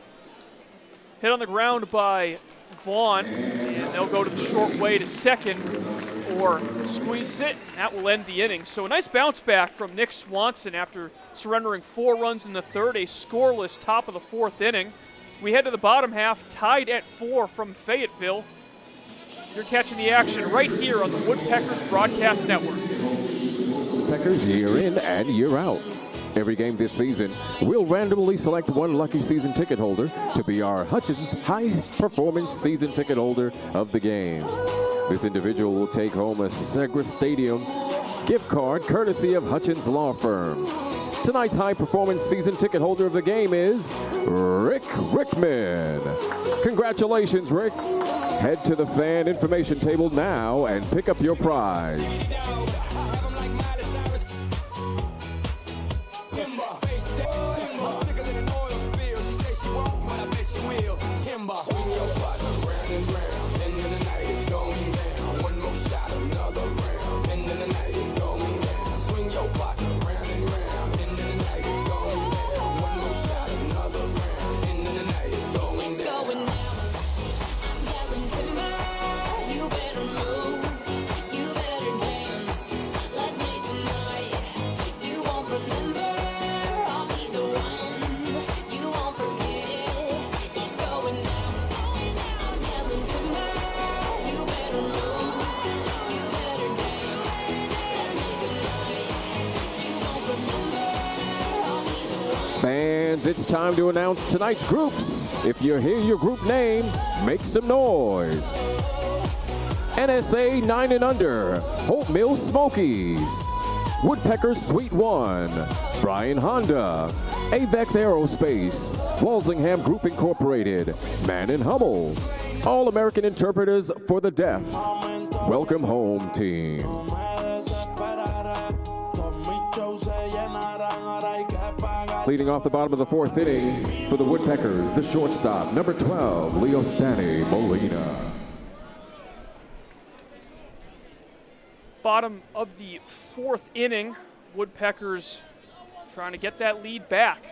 Hit on the ground by Vaughn, and they'll go to the short way to second. or squeezes it. That will end the inning. So a nice bounce back from Nick Swanson after surrendering 4 runs in the third, a scoreless top of the 4th inning. We head to the bottom half, tied at 4 from Fayetteville. You're catching the action right here on the Woodpeckers Broadcast Network. Woodpeckers year in and year out. Every game this season, we'll randomly select one lucky season ticket holder to be our Hutchins High Performance Season Ticket Holder of the game. This individual will take home a Segra Stadium gift card courtesy of Hutchins Law Firm. Tonight's High Performance Season Ticket Holder of the game is Rick Rickman. Congratulations, Rick. Head to the fan information table now and pick up your prize. Fans, it's time to announce tonight's groups. If you hear your group name, make some noise. NSA 9 and Under, Hope Mill Smokies. Woodpeckers Suite 1, Bryan Honda. Avex Aerospace, Walsingham Group Incorporated, Man and Hummel. All-American Interpreters for the Deaf. Welcome home, team. Leading off the bottom of the 4th inning for the Woodpeckers, the shortstop, number 12, Leostany Molina. Bottom of the 4th inning, Woodpeckers trying to get that lead back.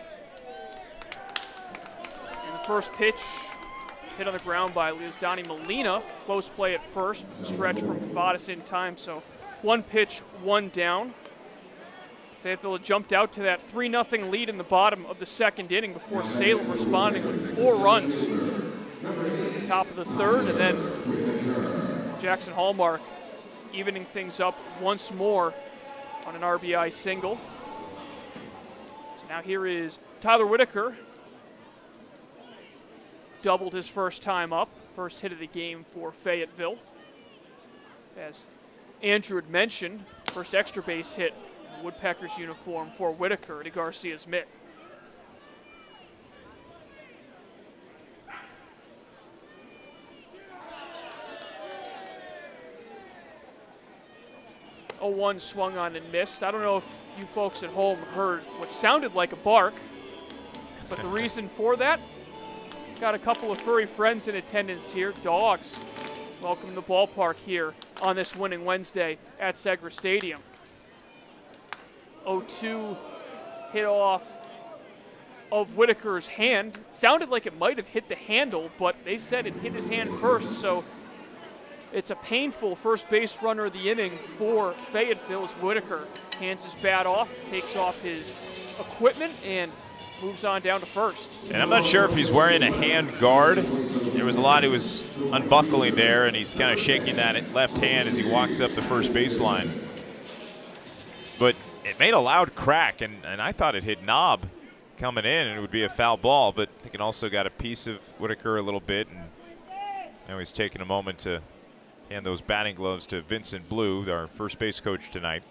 And the first pitch hit on the ground by Leostany Molina. Close play at first, stretch from Cavadas in time, so 1 pitch, 1 down. Fayetteville jumped out to that 3-0 lead in the bottom of the 2nd inning before Salem responding with 4 runs. Top of the 3rd, and then Jackson Hallmark evening things up once more on an RBI single. So now here is Tyler Whitaker. Doubled his first time up, first hit of the game for Fayetteville. As Andrew had mentioned, first extra base hit Woodpeckers uniform for Whitaker to Garcia's mitt. A 1 swung on and missed. I don't know if you folks at home heard what sounded like a bark, but the reason for that, got a couple of furry friends in attendance here, dogs. Welcome to the ballpark here on this winning Wednesday at Segra Stadium. 0-2 hit off of Whitaker's hand. Sounded like it might have hit the handle, but they said it hit his hand first, so it's a painful first base runner of the inning for Fayetteville as Whitaker hands his bat off, takes off his equipment, and moves on down to first. And I'm not sure if he's wearing a hand guard. There was a lot he was unbuckling there, and he's kind of shaking that left hand as he walks up the first baseline. But it made a loud crack, and I thought it hit Knob coming in, and it would be a foul ball, but I think it also got a piece of Whitaker a little bit, and now he's taking a moment to hand those batting gloves to Vincent Blue, our first base coach tonight.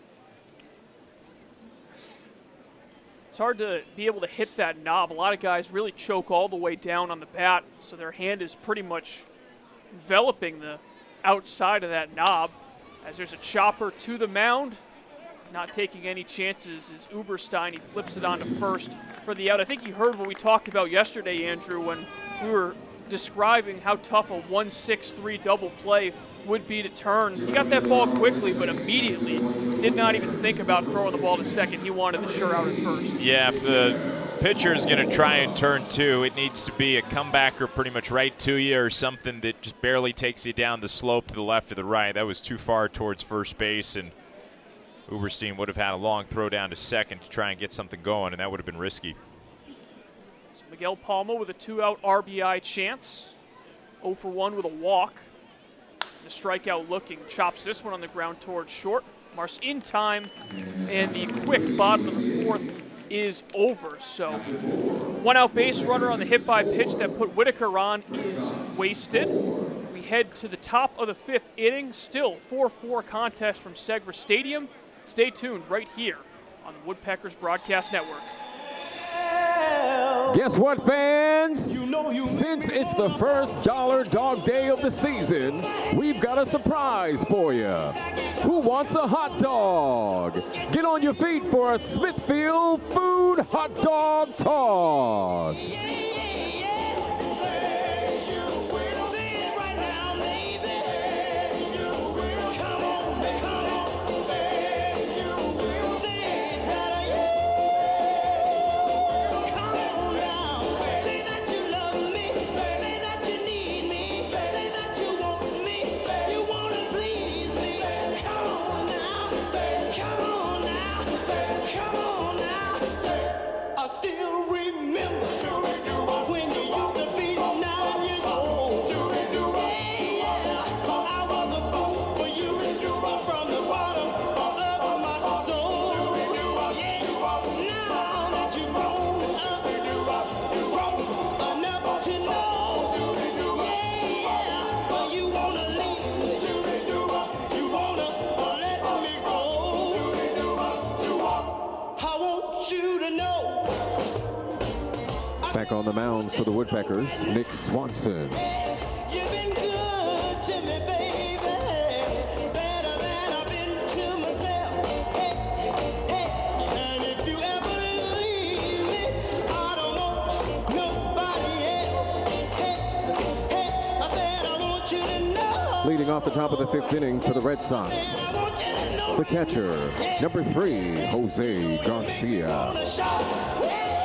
It's hard to be able to hit that knob. A lot of guys really choke all the way down on the bat, so their hand is pretty much enveloping the outside of that knob. As there's a chopper to the mound, not taking any chances is Uberstein. He flips it onto first for the out. I think you heard what we talked about yesterday, Andrew, when we were describing how tough a 1-6-3 double play would be to turn. He got that ball quickly, but immediately did not even think about throwing the ball to second. He wanted the sure out at first. Yeah, if the pitcher is going to try and turn two. It needs to be a comebacker pretty much right to you or something that just barely takes you down the slope to the left or the right. That was too far towards first base, and Uberstein would have had a long throw down to second to try and get something going, and that would have been risky. So Miguel Palma with a 2-out RBI chance. 0 for 1 with a walk. And a strikeout looking. Chops this one on the ground towards short. Mars in time, and the quick bottom of the fourth is over. So 1-out base runner on the hit by pitch that put Whitaker on is wasted. We head to the top of the 5th inning. Still 4-4 contest from Segra Stadium. Stay tuned right here on the Woodpeckers Broadcast Network. Guess what, fans? Since it's the first Dollar Dog Day of the season, we've got a surprise for you. Who wants a hot dog? Get on your feet for a Smithfield Food Hot Dog Toss. Back on the mound for the Woodpeckers, Nick Swanson. Leading off the top of the 5th inning for the Red Sox, the catcher, number 3, Jose Garcia.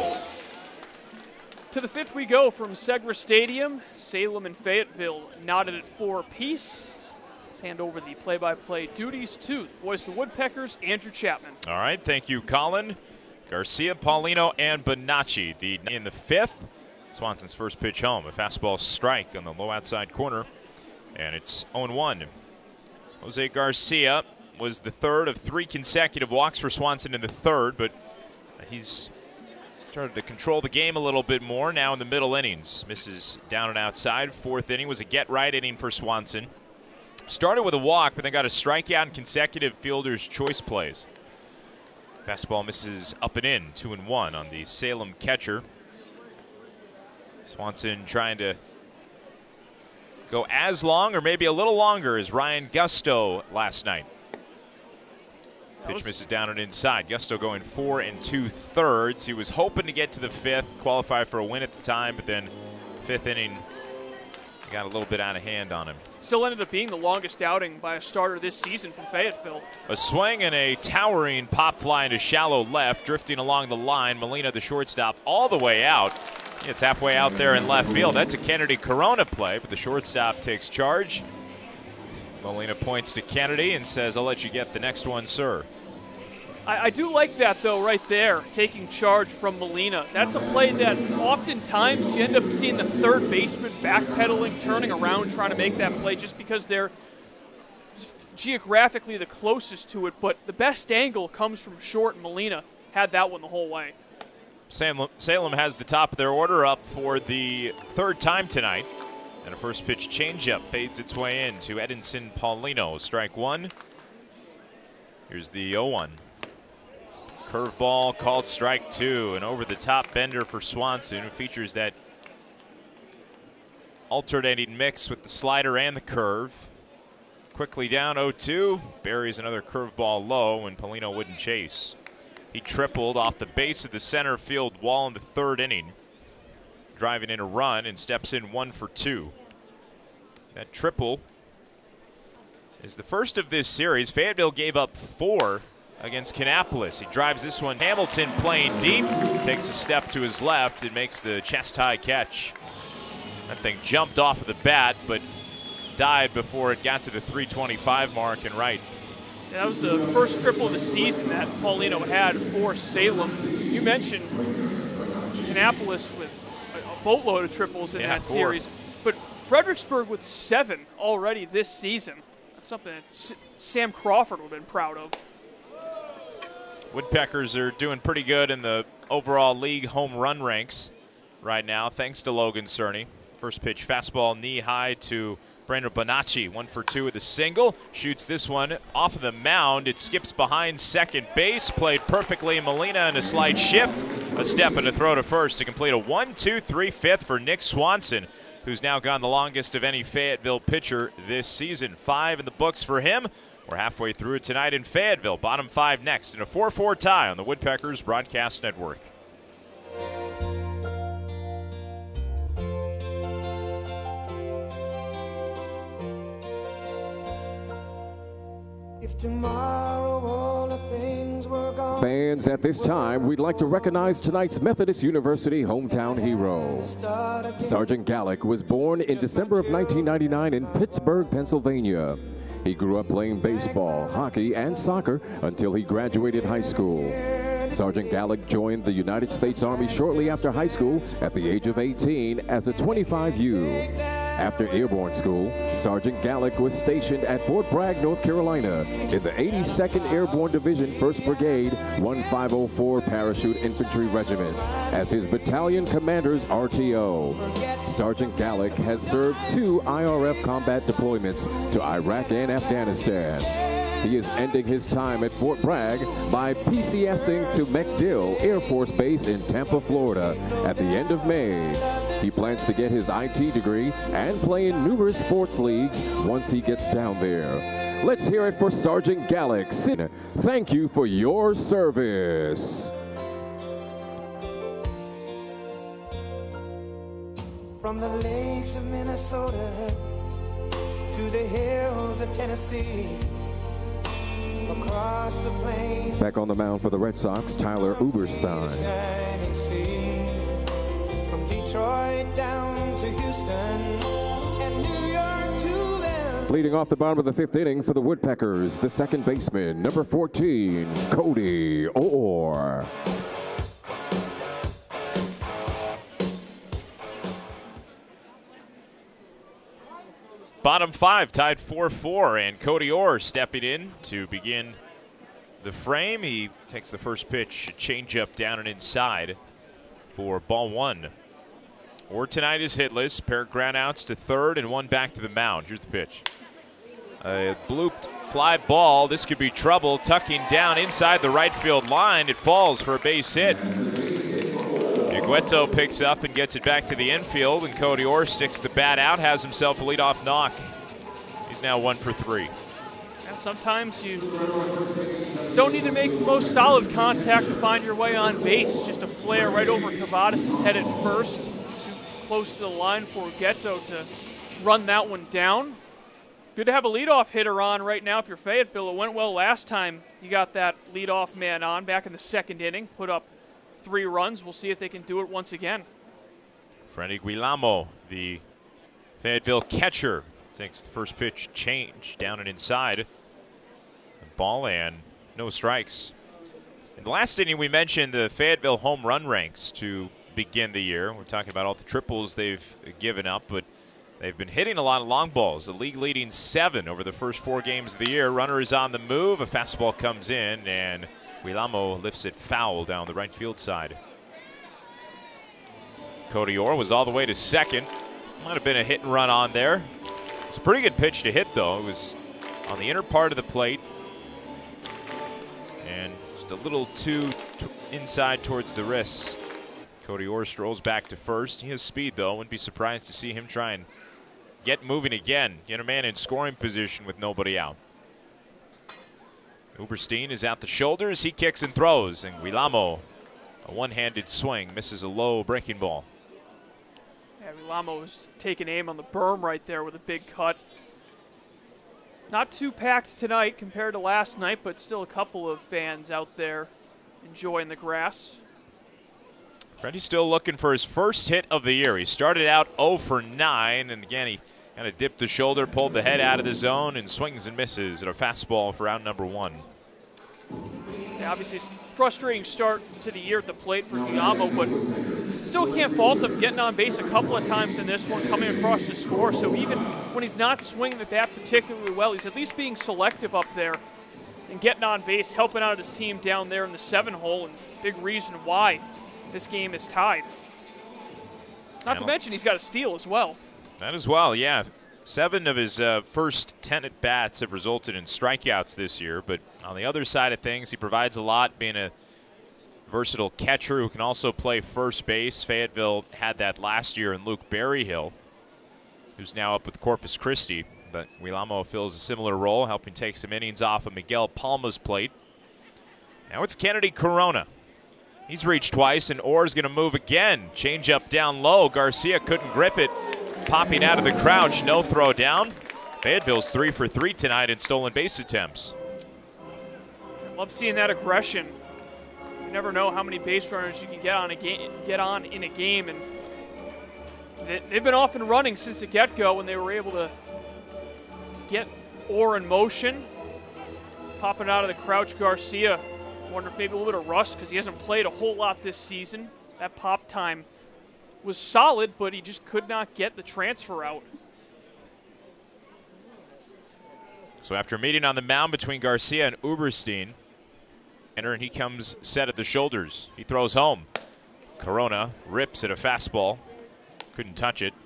To the 5th we go from Segra Stadium. Salem and Fayetteville knotted at 4 apiece. Let's hand over the play-by-play duties to the voice of the Woodpeckers, Andrew Chapman. All right, thank you, Colin. Garcia, Paulino, and Bonacci. In the 5th, Swanson's first pitch home. A fastball strike on the low outside corner, and it's 0-1. Jose Garcia was the 3rd of 3 consecutive walks for Swanson in the 3rd, but he's started to control the game a little bit more now in the middle innings. Misses down and outside. 4th inning was a get-right inning for Swanson. Started with a walk, but then got a strikeout in consecutive fielder's choice plays. Fastball misses up and in, 2-1 on the Salem catcher. Swanson trying to go as long or maybe a little longer as Ryan Gusto last night. Pitch misses down and inside. Gusto going 4 2/3. He was hoping to get to the 5th, qualify for a win at the time, but then 5th inning got a little bit out of hand on him. Still ended up being the longest outing by a starter this season from Fayetteville. A swing and a towering pop fly into shallow left, drifting along the line. Molina, the shortstop, all the way out. It's halfway out there in left field. That's a Kennedy Corona play, but the shortstop takes charge. Molina points to Kennedy and says, "I'll let you get the next one, sir." I do like that, though, right there, taking charge from Molina. That's a play that oftentimes you end up seeing the third baseman backpedaling, turning around, trying to make that play just because they're geographically the closest to it. But the best angle comes from short, and Molina had that one the whole way. Salem has the top of their order up for the 3rd time tonight. And a first pitch changeup fades its way in to Edinson Paulino. Strike 1. Here's the 0-1. Curveball called strike 2. An over-the-top bender for Swanson, who features that alternating mix with the slider and the curve. Quickly down 0-2. Buries another curveball low, and Paulino wouldn't chase. He tripled off the base of the center field wall in the 3rd inning, driving in a run, and steps in 1 for 2. That triple is the first of this series. Fayetteville gave up 4 against Kannapolis. He drives this one. Hamilton playing deep, takes a step to his left and makes the chest-high catch. That thing jumped off of the bat, but died before it got to the 325 mark and right. Yeah, that was the first triple of the season that Paulino had for Salem. You mentioned Kannapolis with a boatload of triples in that series, but Fredericksburg with 7 already this season. That's something that Sam Crawford would have been proud of. Woodpeckers are doing pretty good in the overall league home run ranks right now, thanks to Logan Cerny. First pitch, fastball knee high to Brandon Bonacci. 1 for 2 with a single. Shoots this one off of the mound. It skips behind second base. Played perfectly. Molina in a slight shift. A step and a throw to first to complete a 1-2-3-5 for Nick Swanson, who's now gone the longest of any Fayetteville pitcher this season. 5 in the books for him. We're halfway through it tonight in Fayetteville. Bottom 5 next in a 4-4 tie on the Woodpeckers Broadcast Network. If tomorrow all the things were gone. Fans, at this time, we'd like to recognize tonight's Methodist University hometown hero. Sergeant Gallick was born in December of 1999 in Pittsburgh, Pennsylvania. He grew up playing baseball, hockey, and soccer until he graduated high school. Sergeant Gallick joined the United States Army shortly after high school at the age of 18 as a 25U. After airborne school, Sergeant Gallick was stationed at Fort Bragg, North Carolina in the 82nd Airborne Division, 1st Brigade, 1504 Parachute Infantry Regiment as his battalion commander's RTO. Sergeant Gallick has served 2 IRF combat deployments to Iraq and Afghanistan. He is ending his time at Fort Bragg by PCSing to MacDill Air Force Base in Tampa, Florida at the end of May. He plans to get his IT degree and play in numerous sports leagues once he gets down there. Let's hear it for Sergeant Gallick. Thank you for your service. From the lakes of Minnesota to the hills of Tennessee, across the plains. Back on the mound for the Red Sox, Tyler Uberstein. From Detroit down to Houston and New York to them. Leading off the bottom of the 5th inning for the Woodpeckers, the second baseman, number 14, Cody Orr. Bottom 5 tied 4-4, and Cody Orr stepping in to begin the frame. He takes the first pitch, a changeup down and inside for ball 1. Orr tonight is hitless, pair of groundouts to third and 1 back to the mound. Here's the pitch. A blooped fly ball. This could be trouble. Tucking down inside the right field line. It falls for a base hit. Gueto picks up and gets it back to the infield, and Cody Orr sticks the bat out, has himself a leadoff knock. He's now 1 for 3. And sometimes you don't need to make the most solid contact to find your way on base. Just a flare right over Cavadas' head at first. Too close to the line for Gueto to run that one down. Good to have a leadoff hitter on right now if you're Fayetteville. It went well last time you got that leadoff man on back in the 2nd inning. Put up 3 runs. We'll see if they can do it once again. Freddy Guilamo, the Fayetteville catcher, takes the first pitch change down and inside. Ball and no strikes. In the last inning, we mentioned the Fayetteville home run ranks to begin the year. We're talking about all the triples they've given up, but they've been hitting a lot of long balls. The league leading 7 over the first 4 games of the year. Runner is on the move. A fastball comes in, and Guilamo lifts it foul down the right field side. Cody Orr was all the way to second. Might have been a hit and run on there. It's a pretty good pitch to hit, though. It was on the inner part of the plate and just a little too inside towards the wrists. Cody Orr strolls back to first. He has speed, though. Wouldn't be surprised to see him try and get moving again. Get a man in scoring position with nobody out. Uberstein is at the shoulders. He kicks and throws, and Guilamo, a one-handed swing, misses a low breaking ball. Yeah, Guilamo was taking aim on the berm right there with a big cut. Not too packed tonight compared to last night, but still a couple of fans out there enjoying the grass. Freddie's still looking for his first hit of the year. He started out 0 for 9, and again, he kind of dipped the shoulder, pulled the head out of the zone, and swings and misses at a fastball for round number 1. Yeah, obviously, it's a frustrating start to the year at the plate for Guillermo, but still can't fault him getting on base a couple of times in this one, coming across to score. So even when he's not swinging the bat particularly well, he's at least being selective up there and getting on base, helping out his team down there in the 7-hole, and big reason why this game is tied. Not to mention he's got a steal as well. That as well, yeah. 7 of his first 10 at-bats have resulted in strikeouts this year, but on the other side of things, he provides a lot, being a versatile catcher who can also play first base. Fayetteville had that last year in Luke Berryhill, who's now up with Corpus Christi, but Guillermo fills a similar role, helping take some innings off of Miguel Palma's plate. Now it's Kennedy Corona. He's reached twice, and Orr's going to move again. Change up down low. Garcia couldn't grip it. Popping out of the crouch, no throw down. Fayetteville's 3 for 3 tonight in stolen base attempts. Love seeing that aggression. You never know how many base runners you can get on in a game, and they've been off and running since the get-go when they were able to get Orr in motion. Popping out of the crouch, Garcia. Wonder if maybe a little bit of rust because he hasn't played a whole lot this season. That pop time was solid, but he just could not get the transfer out. So after a meeting on the mound between Garcia and Uberstein, and he comes set at the shoulders. He throws home. Corona rips at a fastball. Couldn't touch it.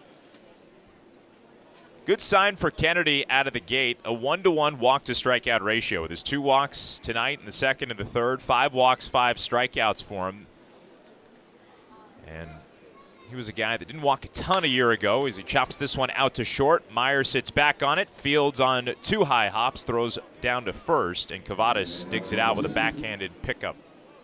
Good sign for Kennedy out of the gate. A 1-to-1 walk-to-strikeout ratio with his 2 walks tonight in the second and the third. 5 walks, 5 strikeouts for him. And he was a guy that didn't walk a ton a year ago as he chops this one out to short. Meyer sits back on it, fields on 2 high hops, throws down to first, and Cavadas digs it out with a backhanded pickup.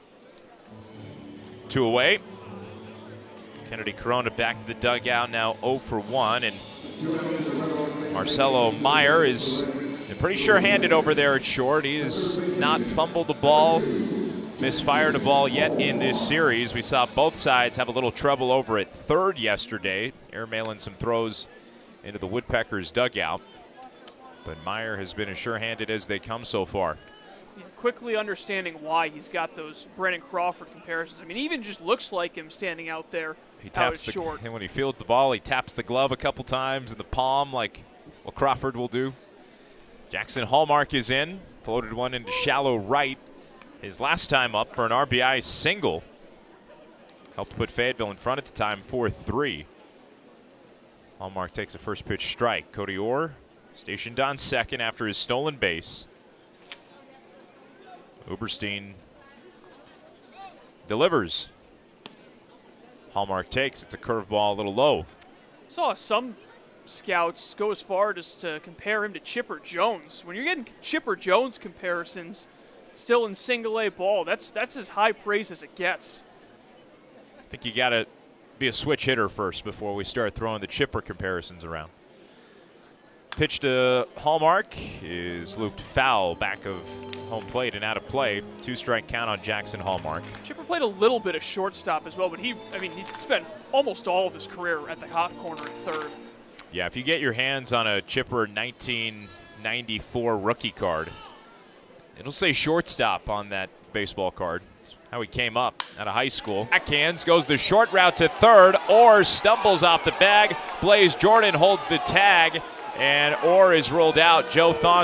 2 away. Kennedy Corona back to the dugout, now 0 for 1, and Marcelo Meyer is pretty sure-handed over there at short. He has not fumbled the ball, misfired a ball yet in this series. We saw both sides have a little trouble over at third yesterday, airmailing some throws into the Woodpeckers' dugout. But Meyer has been as sure-handed as they come so far. Quickly understanding why he's got those Brandon Crawford comparisons. I mean, he even just looks like him standing out there. He taps short. And when he fields the ball, he taps the glove a couple times in the palm like what Crawford will do. Jackson Hallmark is in. Floated one into shallow right. His last time up for an RBI single. Helped put Fayetteville in front at the time, 4-3. Hallmark takes a first pitch strike. Cody Orr stationed on second after his stolen base. Uberstein delivers. Hallmark takes. It's a curveball, a little low. Saw some scouts go as far as to compare him to Chipper Jones. When you're getting Chipper Jones comparisons still in single-A ball, that's as high praise as it gets. I think you got to be a switch hitter first before we start throwing the Chipper comparisons around. Pitch to Hallmark is looped foul back of home plate and out of play. 2-strike count on Jackson Hallmark. Chipper played a little bit of shortstop as well, but he spent almost all of his career at the hot corner at third. Yeah, if you get your hands on a Chipper 1994 rookie card, it'll say shortstop on that baseball card. That's how he came up out of high school. Backhands, goes the short route to third. Orr stumbles off the bag. Blaze Jordan holds the tag, and Orr is ruled out. Joe Thon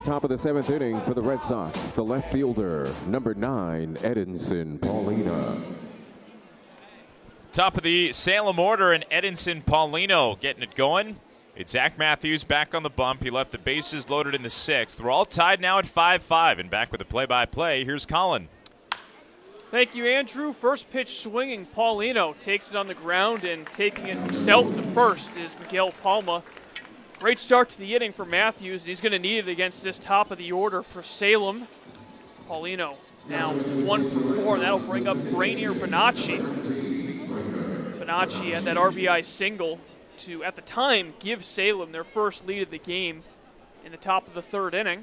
Top of the 7th inning for the Red Sox, the left fielder, number 9, Edinson Paulino. Top of the Salem order, and Edinson Paulino getting it going. It's Zach Matthews back on the bump. He left the bases loaded in the 6th. We're all tied now at 5-5, and back with the play-by-play, here's Colin. Thank you, Andrew. First pitch swinging, Paulino takes it on the ground, and taking it himself to first is Miguel Palma. Great start to the inning for Matthews, and he's going to need it against this top of the order for Salem. Paulino now 1 for 4, and that'll bring up Brainier Bonacci. Bonacci had that RBI single to, at the time, give Salem their first lead of the game in the top of the 3rd inning.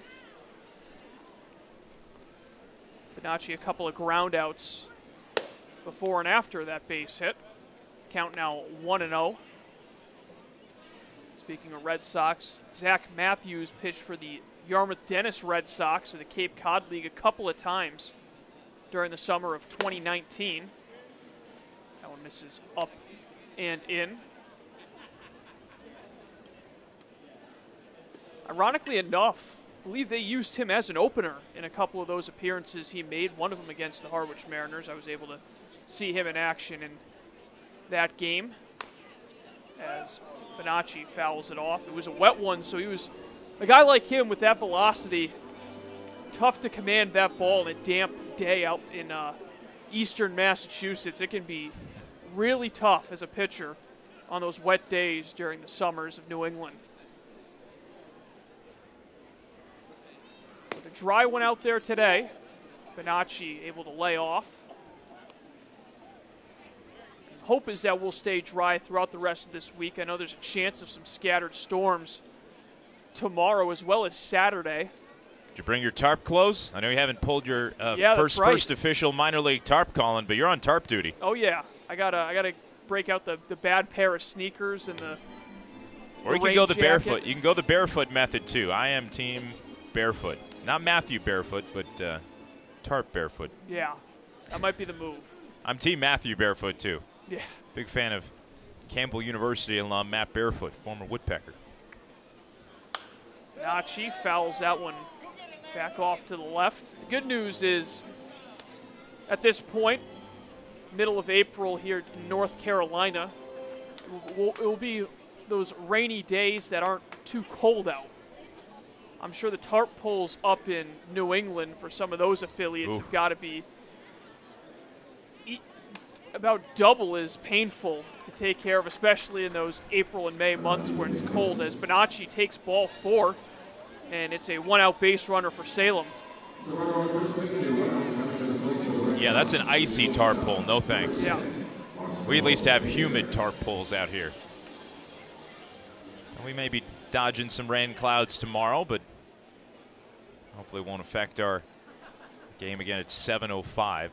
Bonacci a couple of ground outs before and after that base hit. Count now 1-0. Speaking of Red Sox, Zach Matthews pitched for the Yarmouth Dennis Red Sox of the Cape Cod League a couple of times during the summer of 2019. That one misses up and in. Ironically enough, I believe they used him as an opener in a couple of those appearances he made, one of them against the Harwich Mariners. I was able to see him in action in that game as Bonacci fouls it off. It was a wet one, so he was a guy like him with that velocity, tough to command that ball on a damp day out in eastern Massachusetts. It can be really tough as a pitcher on those wet days during the summers of New England. A dry one out there today. Bonacci able to lay off. Hope is that we'll stay dry throughout the rest of this week. I know there's a chance of some scattered storms tomorrow as well as Saturday. Did you bring your tarp clothes? I know you haven't pulled your first official minor league tarp, Colin, but you're on tarp duty. Oh yeah, I gotta break out the bad pair of sneakers and the. Or you can go the barefoot. You can go the barefoot method too. I am team barefoot, not Matthew barefoot, but tarp barefoot. Yeah, that might be the move. I'm team Matthew barefoot too. Yeah. Big fan of Campbell University alum Matt Barefoot, former Woodpecker. Bonacci fouls that one back off to the left. The good news is, at this point, middle of April here in North Carolina, it will be those rainy days that aren't too cold out. I'm sure the tarp poles up in New England for some of those affiliates have got to be about double as painful to take care of, especially in those April and May months when it's cold, as Bonacci takes ball 4, and it's a 1-out base runner for Salem. Yeah, that's an icy tarp pole. No thanks. Yeah. We at least have humid tarp poles out here. We may be dodging some rain clouds tomorrow, but hopefully it won't affect our game again at 7:05.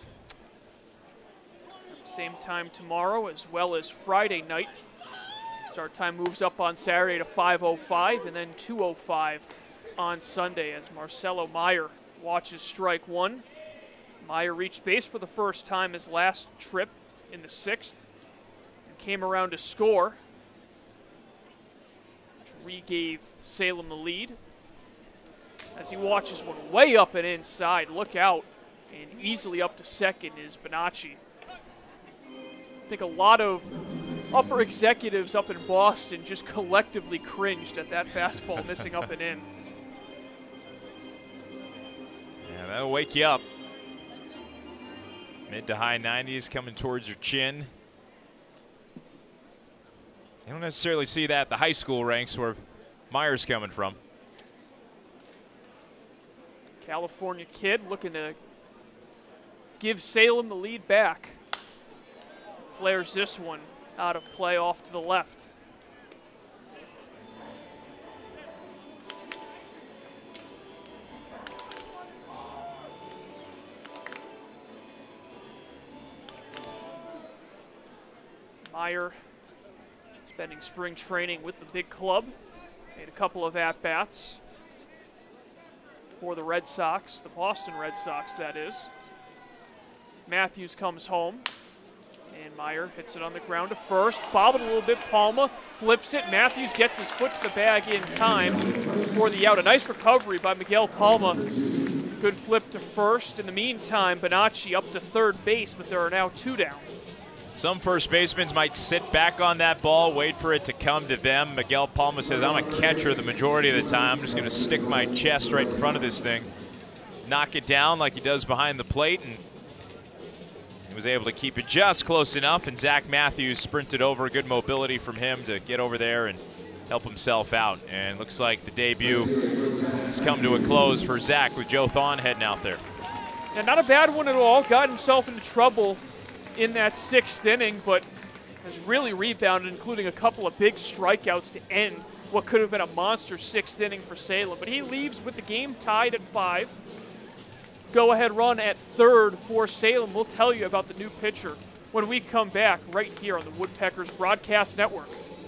Same time tomorrow as well as Friday night. Start time moves up on Saturday to 5:05 and then 2:05 on Sunday as Marcelo Meyer watches strike 1. Meyer reached base for the first time his last trip in the 6th and came around to score, which regave Salem the lead. As he watches one way up and inside, look out, and easily up to second is Bonacci. I think a lot of upper executives up in Boston just collectively cringed at that fastball missing up and in. Yeah, that'll wake you up. Mid to high 90s coming towards your chin. You don't necessarily see that at the high school ranks where Meyer's coming from. California kid looking to give Salem the lead back. Flares this one out of play off to the left. Meyer spending spring training with the big club. Made a couple of at-bats for the Red Sox, the Boston Red Sox, that is. Matthews comes home. And Meyer hits it on the ground to first. Bobbed a little bit. Palma flips it. Matthews gets his foot to the bag in time. for the out. A nice recovery by Miguel Palma. Good flip to first. In the meantime, Bonacci up to third base, but there are now 2 down. Some first basemen might sit back on that ball, wait for it to come to them. Miguel Palma says, I'm a catcher the majority of the time. I'm just going to stick my chest right in front of this thing, knock it down like he does behind the plate, and he was able to keep it just close enough, and Zach Matthews sprinted over. Good mobility from him to get over there and help himself out. And looks like the debut has come to a close for Zach with Joe Thon heading out there. Yeah, not a bad one at all. Got himself into trouble in that 6th inning, but has really rebounded, including a couple of big strikeouts to end what could have been a monster 6th inning for Salem. But he leaves with the game tied at 5. Go-ahead run at third for Salem. We'll tell you about the new pitcher when we come back right here on the Woodpeckers Broadcast Network.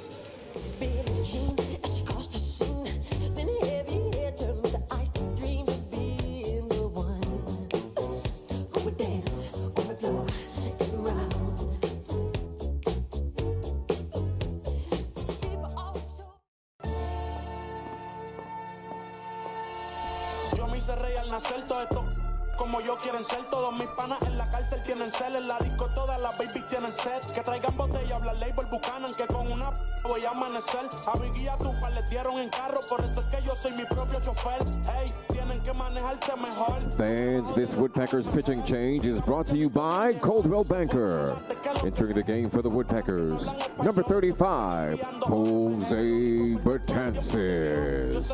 Como yo quieren ser, todos mis panas en la cárcel tienen cel, en la disco todas las babies tienen set, que traigan botella, habla label Buchanan, que con una voy a amanecer, a Biggie a Tupac les dieron en carro, por eso es que yo soy mi propio chofer, hey, tienen que manejarse mejor. Fans, this Woodpeckers pitching change is brought to you by Coldwell Banker. Entering the game for the Woodpeckers, number 35, Jose Betances.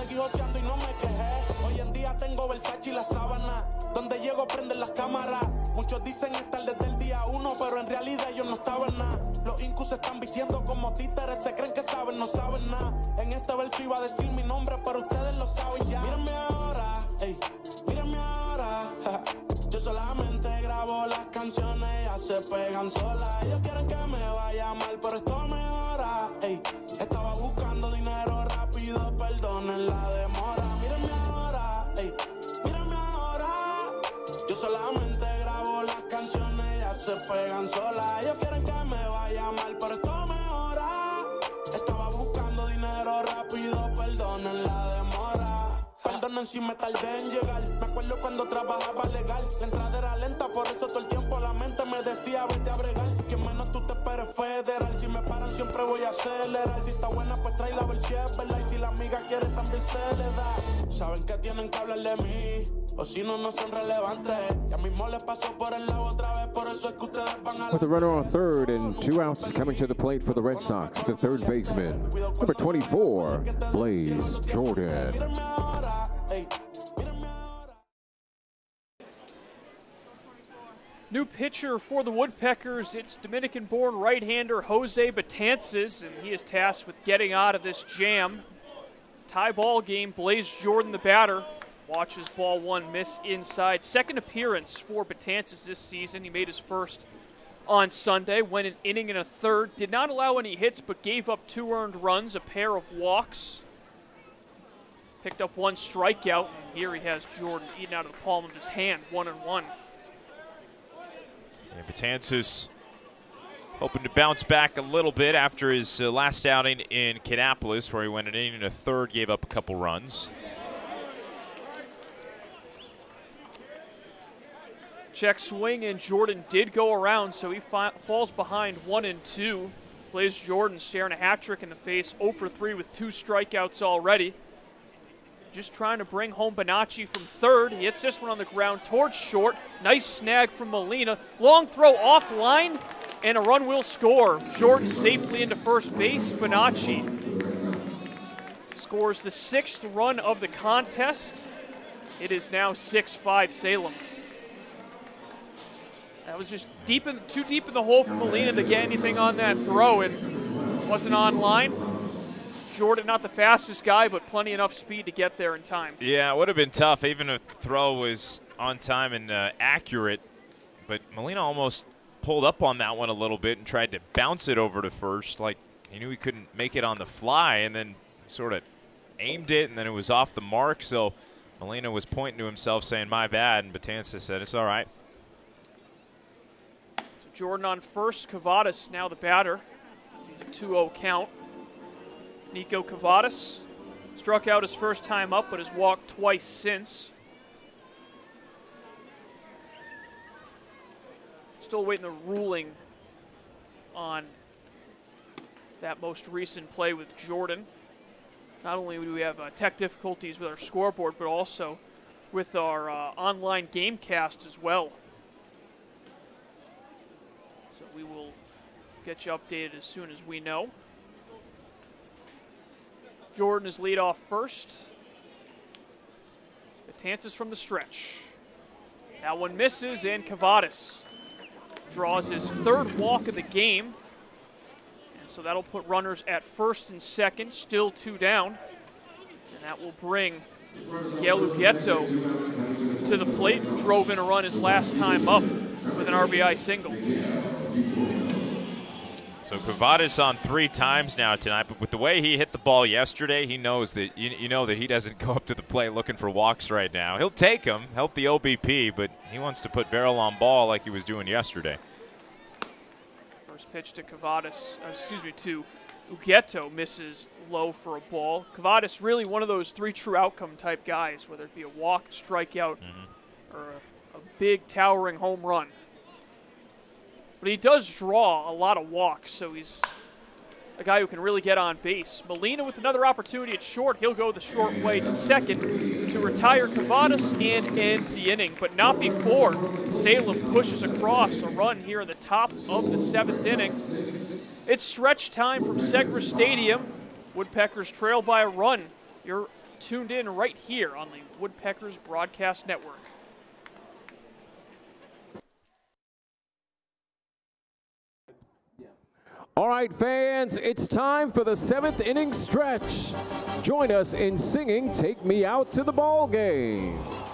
Hoy en día tengo Versace y la sábana. Donde llego prenden las cámaras. Muchos dicen estar desde el día 1, pero en realidad ellos no estaban nada. Los incus se están vistiendo como títeres, se creen que saben, no saben nada. En este verso iba a decir mi nombre, pero ustedes lo saben ya. Mírenme ahora, ey, mírenme ahora. Yo solamente grabo las canciones, ya se pegan solas. Ellos quieren que me vaya mal, pero esto mejora, ey. Estaba buscando dinero rápido, perdonen la demora. Mírenme ahora, ey, mírenme ahora. Yo solamente grabo las canciones, ya se pegan solas. Ellos quieren que me vaya mal, pero esto mejora. Estaba buscando dinero rápido, perdonen la demora. Perdonen si me tardé en llegar. Me acuerdo cuando trabajaba legal. La entrada era lenta, por eso todo el tiempo la mente me decía vete a bregar. Que menos tú te esperes federal. Si me paran siempre voy a acelerar. Si está buena pues trae la versión, ¿verdad? Y si la amiga quiere también se le da. Saben que tienen que hablar de mí, o si no, no son relevantes. Ya mismo les pasó por el lado otra vez, por eso es que ustedes van a... With a runner on third and 2 outs coming to the plate for the Red Sox, the third baseman, number 24, Blaze Jordan. New pitcher for the Woodpeckers, it's Dominican-born right-hander Jose Betances, and he is tasked with getting out of this jam. Tie ball game, Blaze Jordan, the batter, watches ball one miss inside. Second appearance for Betances this season. He made his first on Sunday, went an inning and a third, did not allow any hits, but gave up 2 earned runs, a pair of walks. Picked up 1 strikeout, and here he has Jordan eating out of the palm of his hand, 1-1. Yeah, Betances hoping to bounce back a little bit after his last outing in Kannapolis, where he went an inning and a third, gave up a couple runs. Check swing, and Jordan did go around, so he falls behind 1-2. Blaze Jordan staring a hat trick in the face, 0 for 3 with 2 strikeouts already. Just trying to bring home Bonacci from third. He hits this one on the ground towards short. Nice snag from Molina. Long throw off line, and a run will score. Jordan safely into first base. Bonacci scores the 6th run of the contest. It is now 6-5 Salem. That was just too deep in the hole for Molina to get anything on that throw, and wasn't on line. Jordan, not the fastest guy, but plenty enough speed to get there in time. Yeah, it would have been tough, even if the throw was on time and accurate. But Molina almost pulled up on that one a little bit and tried to bounce it over to first, like he knew he couldn't make it on the fly, and then sort of aimed it, and then it was off the mark. So Molina was pointing to himself saying, my bad, and Betances said, it's all right. So Jordan on first, Cavadas now the batter. Sees a 2-0 count. Nico Cavadas Struck out his first time up, but has walked twice since. Still waiting the ruling on that most recent play with Jordan. Not only do we have tech difficulties with our scoreboard, but also with our online Gamecast as well. So we will get you updated as soon as we know. Jordan is lead off first. Betances from the stretch. That one misses, and Kavadas draws his third walk of the game. And so that'll put runners at first and second, still 2 down. And that will bring Gael Ugueto to the plate, who drove in a run his last time up with an RBI single. So Kavadas on 3 times now tonight, but with the way he hit the ball yesterday, he knows that you know that he doesn't go up to the plate looking for walks right now. He'll take them, help the OBP, but he wants to put barrel on ball like he was doing yesterday. First pitch to to Ugueto, misses low for a ball. Kavadas really one of those 3 true outcome type guys, whether it be a walk, strikeout, or a big towering home run. But he does draw a lot of walks, so he's a guy who can really get on base. Molina with another opportunity at short. He'll go the short way to second to retire Kavadas and end the inning, but not before Salem pushes across a run here in the top of the 7th inning. It's stretch time from Segra Stadium. Woodpeckers trail by a run. You're tuned in right here on the Woodpeckers Broadcast Network. All right, fans, it's time for the 7th inning stretch. Join us in singing "Take Me Out to the Ball Game."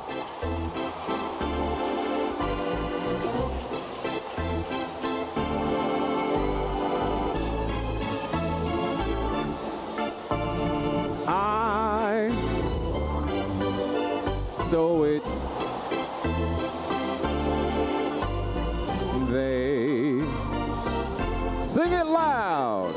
So it's they. Sing it loud.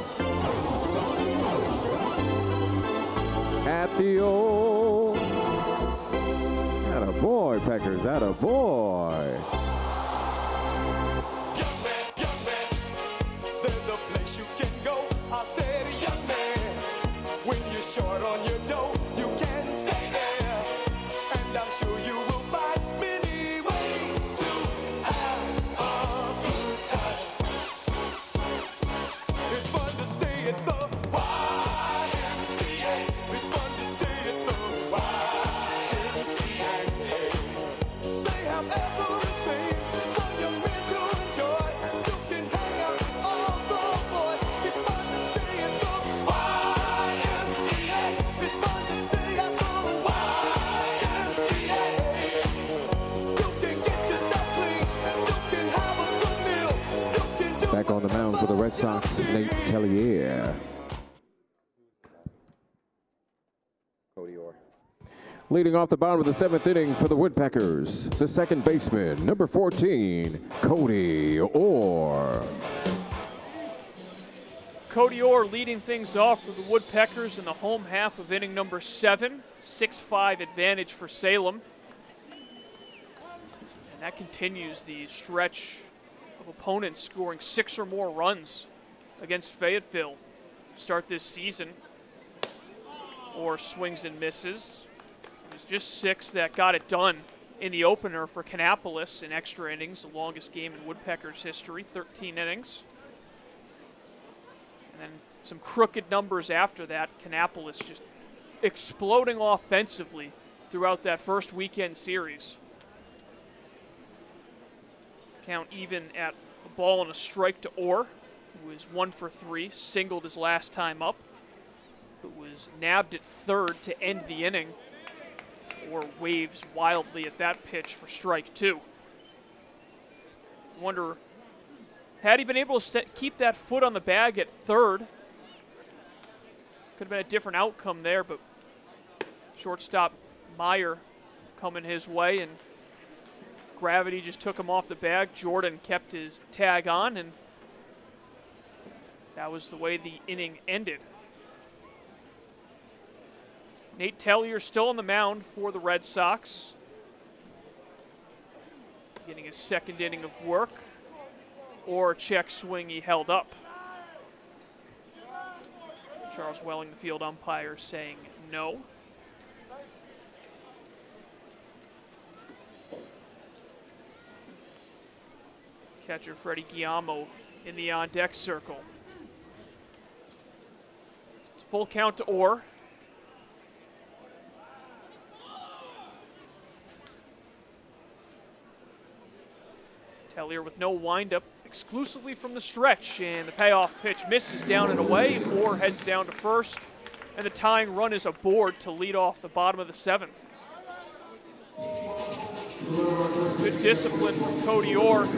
At the old. Attaboy, Peckers, attaboy. Young man, there's a place you can go. I said, young man, when you're short on your dough, you can stay there. And I'm sure you will find many ways to have a good time. It's fun to stay at the YMCA. It's fun to stay at the YMCA. They have everything for your friend to enjoy. You can hang out with all the boys. It's fun to stay at the YMCA. It's fun to stay at the YMCA. You can get yourself clean. You can have a good meal. You can do Back on the mound for the Red Sox, Nate Tellier. Leading off the bottom of the 7th inning for the Woodpeckers, the second baseman, number 14, Cody Orr. Cody Orr leading things off with the Woodpeckers in the home half of inning number 7. 6-5 advantage for Salem. And that continues the stretch of opponents scoring 6 or more runs against Fayetteville to start this season. Orr swings and misses. It was just 6 that got it done in the opener for Kannapolis in extra innings, the longest game in Woodpeckers history, 13 innings. And then some crooked numbers after that. Kannapolis just exploding offensively throughout that first weekend series. Count even at a ball and a strike to Orr, who was 1 for 3, singled his last time up, but was nabbed at third to end the inning. Orr waves wildly at that pitch for strike 2. Wonder, had he been able to keep that foot on the bag at third, could have been a different outcome there, but shortstop Meyer coming his way, and gravity just took him off the bag. Jordan kept his tag on, and that was the way the inning ended. Nate Tellier still on the mound for the Red Sox. Getting his second inning of work, or a check swing he held up. Charles Welling, the field umpire, saying no. Catcher Freddie Guillermo in the on-deck circle. It's a full count to Orr. Tellier with no windup, exclusively from the stretch, and the payoff pitch misses down and away. Orr heads down to first, and the tying run is aboard to lead off the bottom of the 7th. Good discipline from Cody Orr.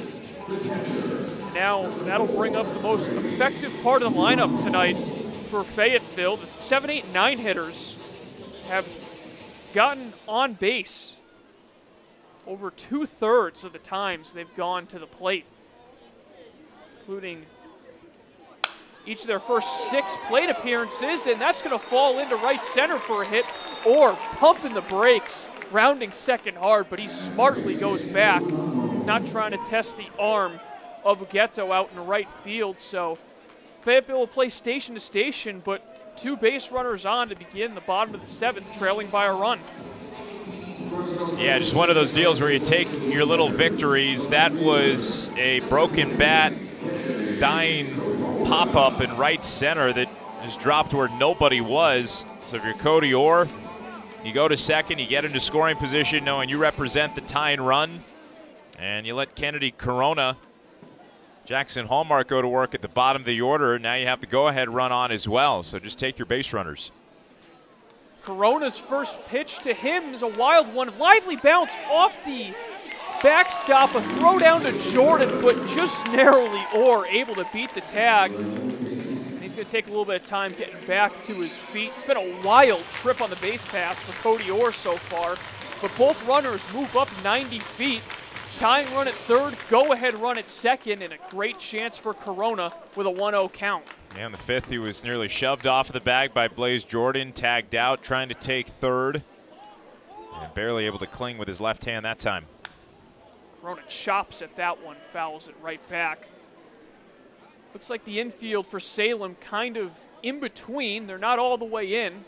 Now that'll bring up the most effective part of the lineup tonight for Fayetteville. The 7, 8, 9 hitters have gotten on base over 2/3 of the times they've gone to the plate, including each of their first 6 plate appearances, and that's going to fall into right center for a hit. Or pumping the brakes, rounding second hard, but he smartly goes back, not trying to test the arm of Ugetto out in right field. So Fayetteville will play station to station, but 2 base runners on to begin the bottom of the 7th, trailing by a run. Yeah, just one of those deals where you take your little victories. That was a broken bat, dying pop-up in right center that is dropped where nobody was. So if you're Cody Orr, you go to second, you get into scoring position knowing you represent the tying run, and you let Kennedy Corona, Jackson Hallmark go to work at the bottom of the order. Now you have the go-ahead run on as well, so just take your base runners. Corona's first pitch to him is a wild one. Lively bounce off the backstop, a throw down to Jordan, but just narrowly Orr able to beat the tag. And he's going to take a little bit of time getting back to his feet. It's been a wild trip on the base paths for Cody Orr so far, but both runners move up 90 feet. Tying run at third, go-ahead run at second, and a great chance for Corona with a 1-0 count. Yeah, in the 5th, he was nearly shoved off of the bag by Blaze Jordan, tagged out, trying to take third, and barely able to cling with his left hand that time. Corona chops at that one, fouls it right back. Looks like the infield for Salem kind of in between. They're not all the way in.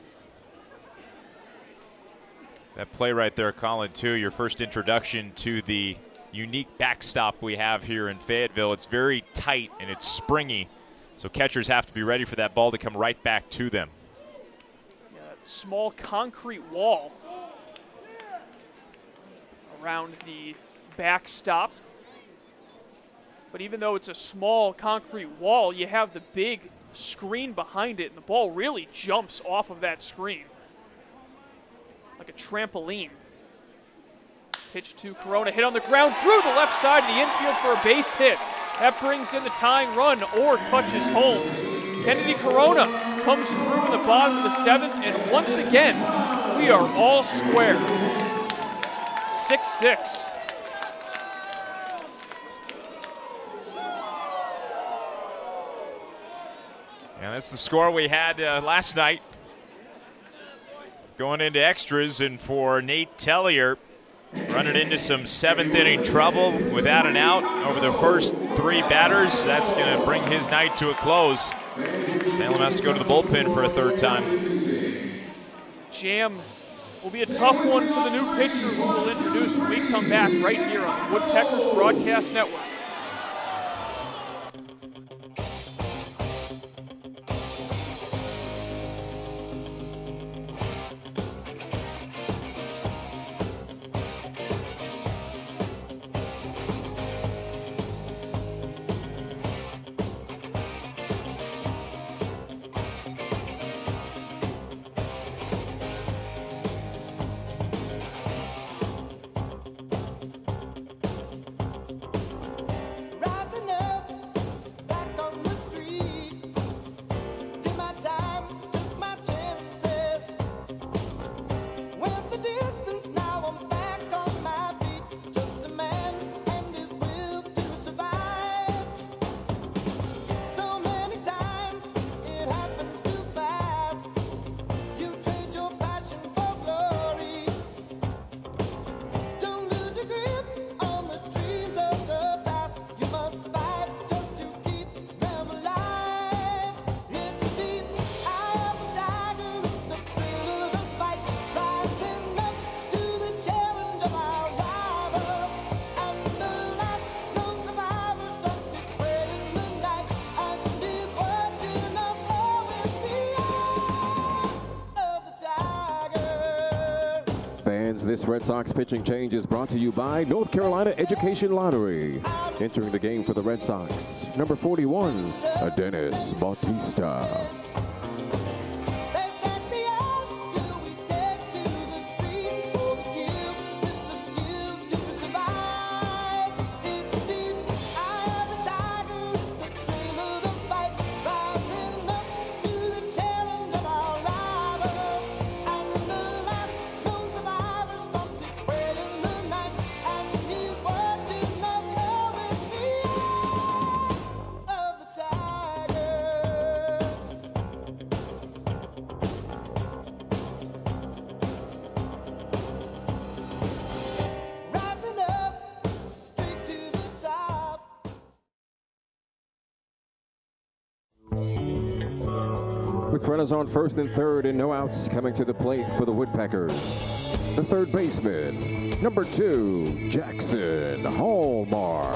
That play right there, Colin, too, your first introduction to the unique backstop we have here in Fayetteville. It's very tight and it's springy, so catchers have to be ready for that ball to come right back to them. Yeah, small concrete wall around the backstop. But even though it's a small concrete wall, you have the big screen behind it, and the ball really jumps off of that screen like a trampoline. Pitch to Corona, hit on the ground through the left side of the infield for a base hit. That brings in the tying run. Orr touches home. Kennedy Corona comes through in the bottom of the 7th, and once again, we are all square. 6-6. Yeah, that's the score we had last night. Going into extras, and for Nate Tellier, running into some 7th inning trouble without an out over the first 3 batters. That's going to bring his night to a close. Salem has to go to the bullpen for a 3rd time. Jam will be a tough one for the new pitcher who we'll introduce when we come back right here on the Woodpeckers Broadcast Network. This Red Sox pitching change is brought to you by North Carolina Education Lottery. Entering the game for the Red Sox, number 41, Dennis Bautista. With runners on first and third and no outs, coming to the plate for the Woodpeckers, the third baseman, number 2, Jackson Hallmark.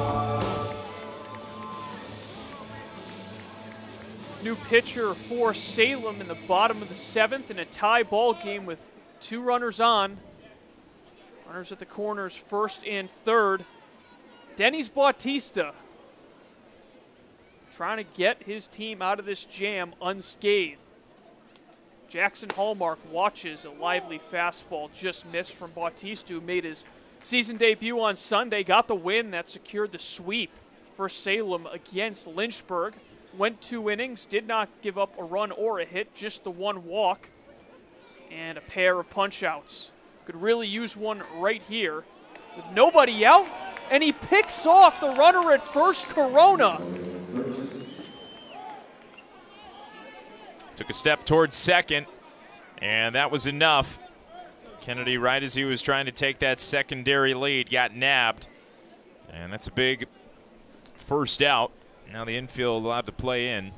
New pitcher for Salem in the bottom of the 7th in a tie ball game with 2 runners on. Runners at the corners, first and third. Dennis Bautista trying to get his team out of this jam unscathed. Jackson Hallmark watches a lively fastball just missed from Bautista, who made his season debut on Sunday, got the win that secured the sweep for Salem against Lynchburg. Went 2 innings, did not give up a run or a hit, just the 1 walk and a pair of punch-outs. Could really use one right here with nobody out, and he picks off the runner at first, Corona. Took a step towards second, and that was enough. Kennedy, right as he was trying to take that secondary lead, got nabbed. And that's a big first out. Now the infield allowed to play in.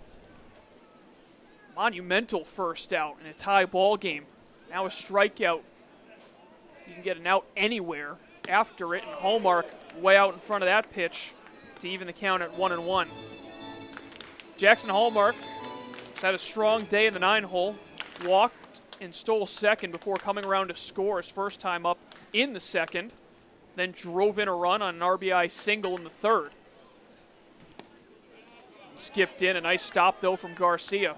Monumental first out in a tie ball game. Now a strikeout. You can get an out anywhere after it, and Hallmark way out in front of that pitch to even the count at 1-1. Jackson Hallmark has had a strong day in the 9-hole, walked and stole second before coming around to score his first time up in the second, then drove in a run on an RBI single in the third. Skipped in, a nice stop though from Garcia.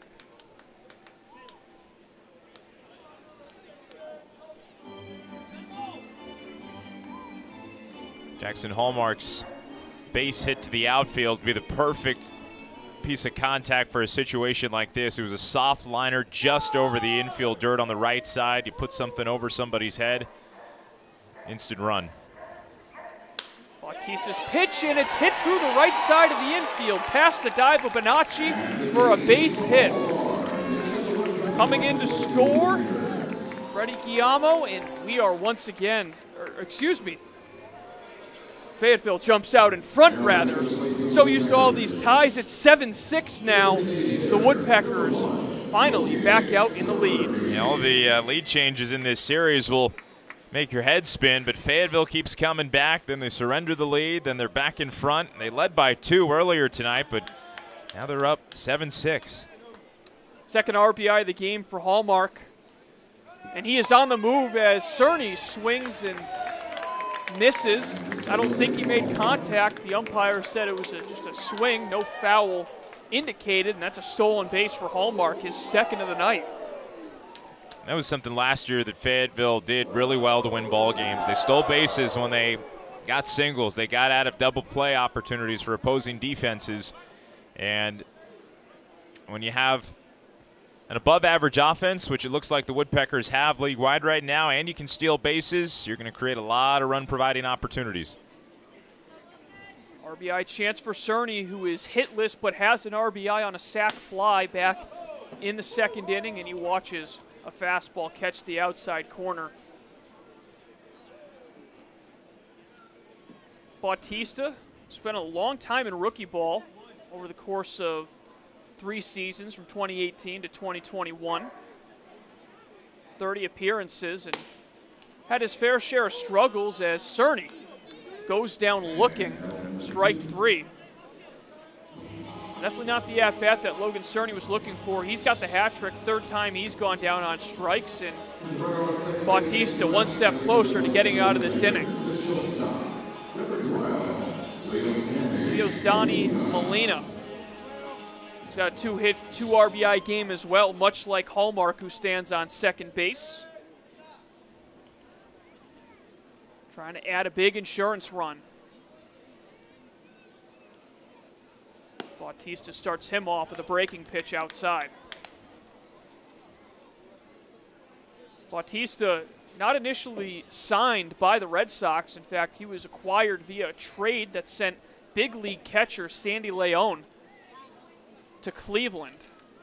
Jackson Hallmark's base hit to the outfield would be the perfect piece of contact for a situation like this. It was a soft liner just over the infield dirt on the right side. You put something over somebody's head, instant run. Bautista's pitch, and it's hit through the right side of the infield, past the dive of Bonacci for a base hit. Coming in to score, Freddie Guillermo, and we are once again, Fayetteville jumps out in front, rather. So used to all these ties. It's 7-6 now. The Woodpeckers finally back out in the lead. Yeah, all the lead changes in this series will make your head spin, but Fayetteville keeps coming back. Then they surrender the lead. Then they're back in front. They led by 2 earlier tonight, but now they're up 7-6. Second RBI of the game for Hallmark. And he is on the move as Cerny swings and misses. I don't think he made contact. The umpire said it was just a swing, no foul indicated, and that's a stolen base for Hallmark, his second of the night. That was something last year that Fayetteville did really well to win ball games. They stole bases when they got singles. They got out of double play opportunities for opposing defenses. And when you have an above-average offense, which it looks like the Woodpeckers have league-wide right now, and you can steal bases, you're going to create a lot of run-providing opportunities. RBI chance for Cerny, who is hitless but has an RBI on a sac fly back in the second inning, and he watches a fastball catch the outside corner. Bautista spent a long time in rookie ball over the course of 3 seasons from 2018 to 2021. 30 appearances, and had his fair share of struggles as Cerny goes down looking. Strike 3. Definitely not the at-bat that Logan Cerny was looking for. He's got the hat trick, third time he's gone down on strikes, and Bautista one step closer to getting out of this inning. Leo's Donnie Molina. He's got a 2-hit, 2 RBI game as well, much like Hallmark, who stands on second base. Trying to add a big insurance run. Bautista starts him off with a breaking pitch outside. Bautista not initially signed by the Red Sox. In fact, he was acquired via a trade that sent big league catcher Sandy Leon to Cleveland.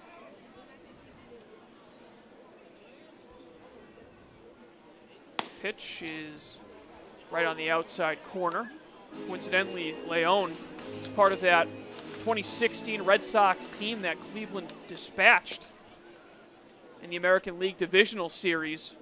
Pitch is right on the outside corner. Coincidentally, Leon is part of that 2016 Red Sox team that Cleveland dispatched in the American League Divisional Series.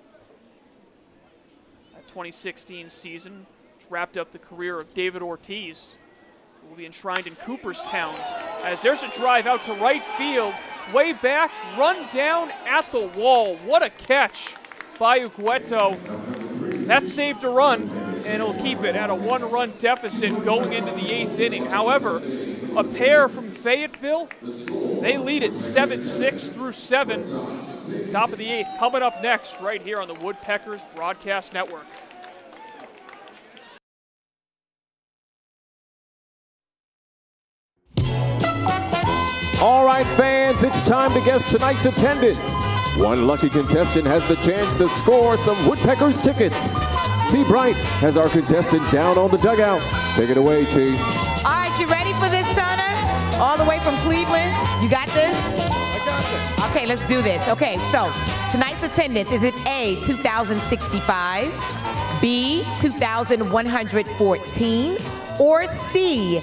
That 2016 season, which wrapped up the career of David Ortiz, who will be enshrined in Cooperstown. As there's a drive out to right field, way back, run down at the wall. What a catch by Ugueto. That saved a run, and it'll keep it at a 1-run deficit going into the 8th inning. However, a pair from Fayetteville, they lead it 7-6 through 7. Top of the 8th coming up next right here on the Woodpeckers Broadcast Network. All right, fans, it's time to guess tonight's attendance. One lucky contestant has the chance to score some Woodpeckers tickets. T. Bright has our contestant down on the dugout. Take it away, T. All right, you ready for this, Turner? All the way from Cleveland. You got this? I got this. Okay, let's do this. Okay, so tonight's attendance, is it A, 2,065, B, 2,114, or C,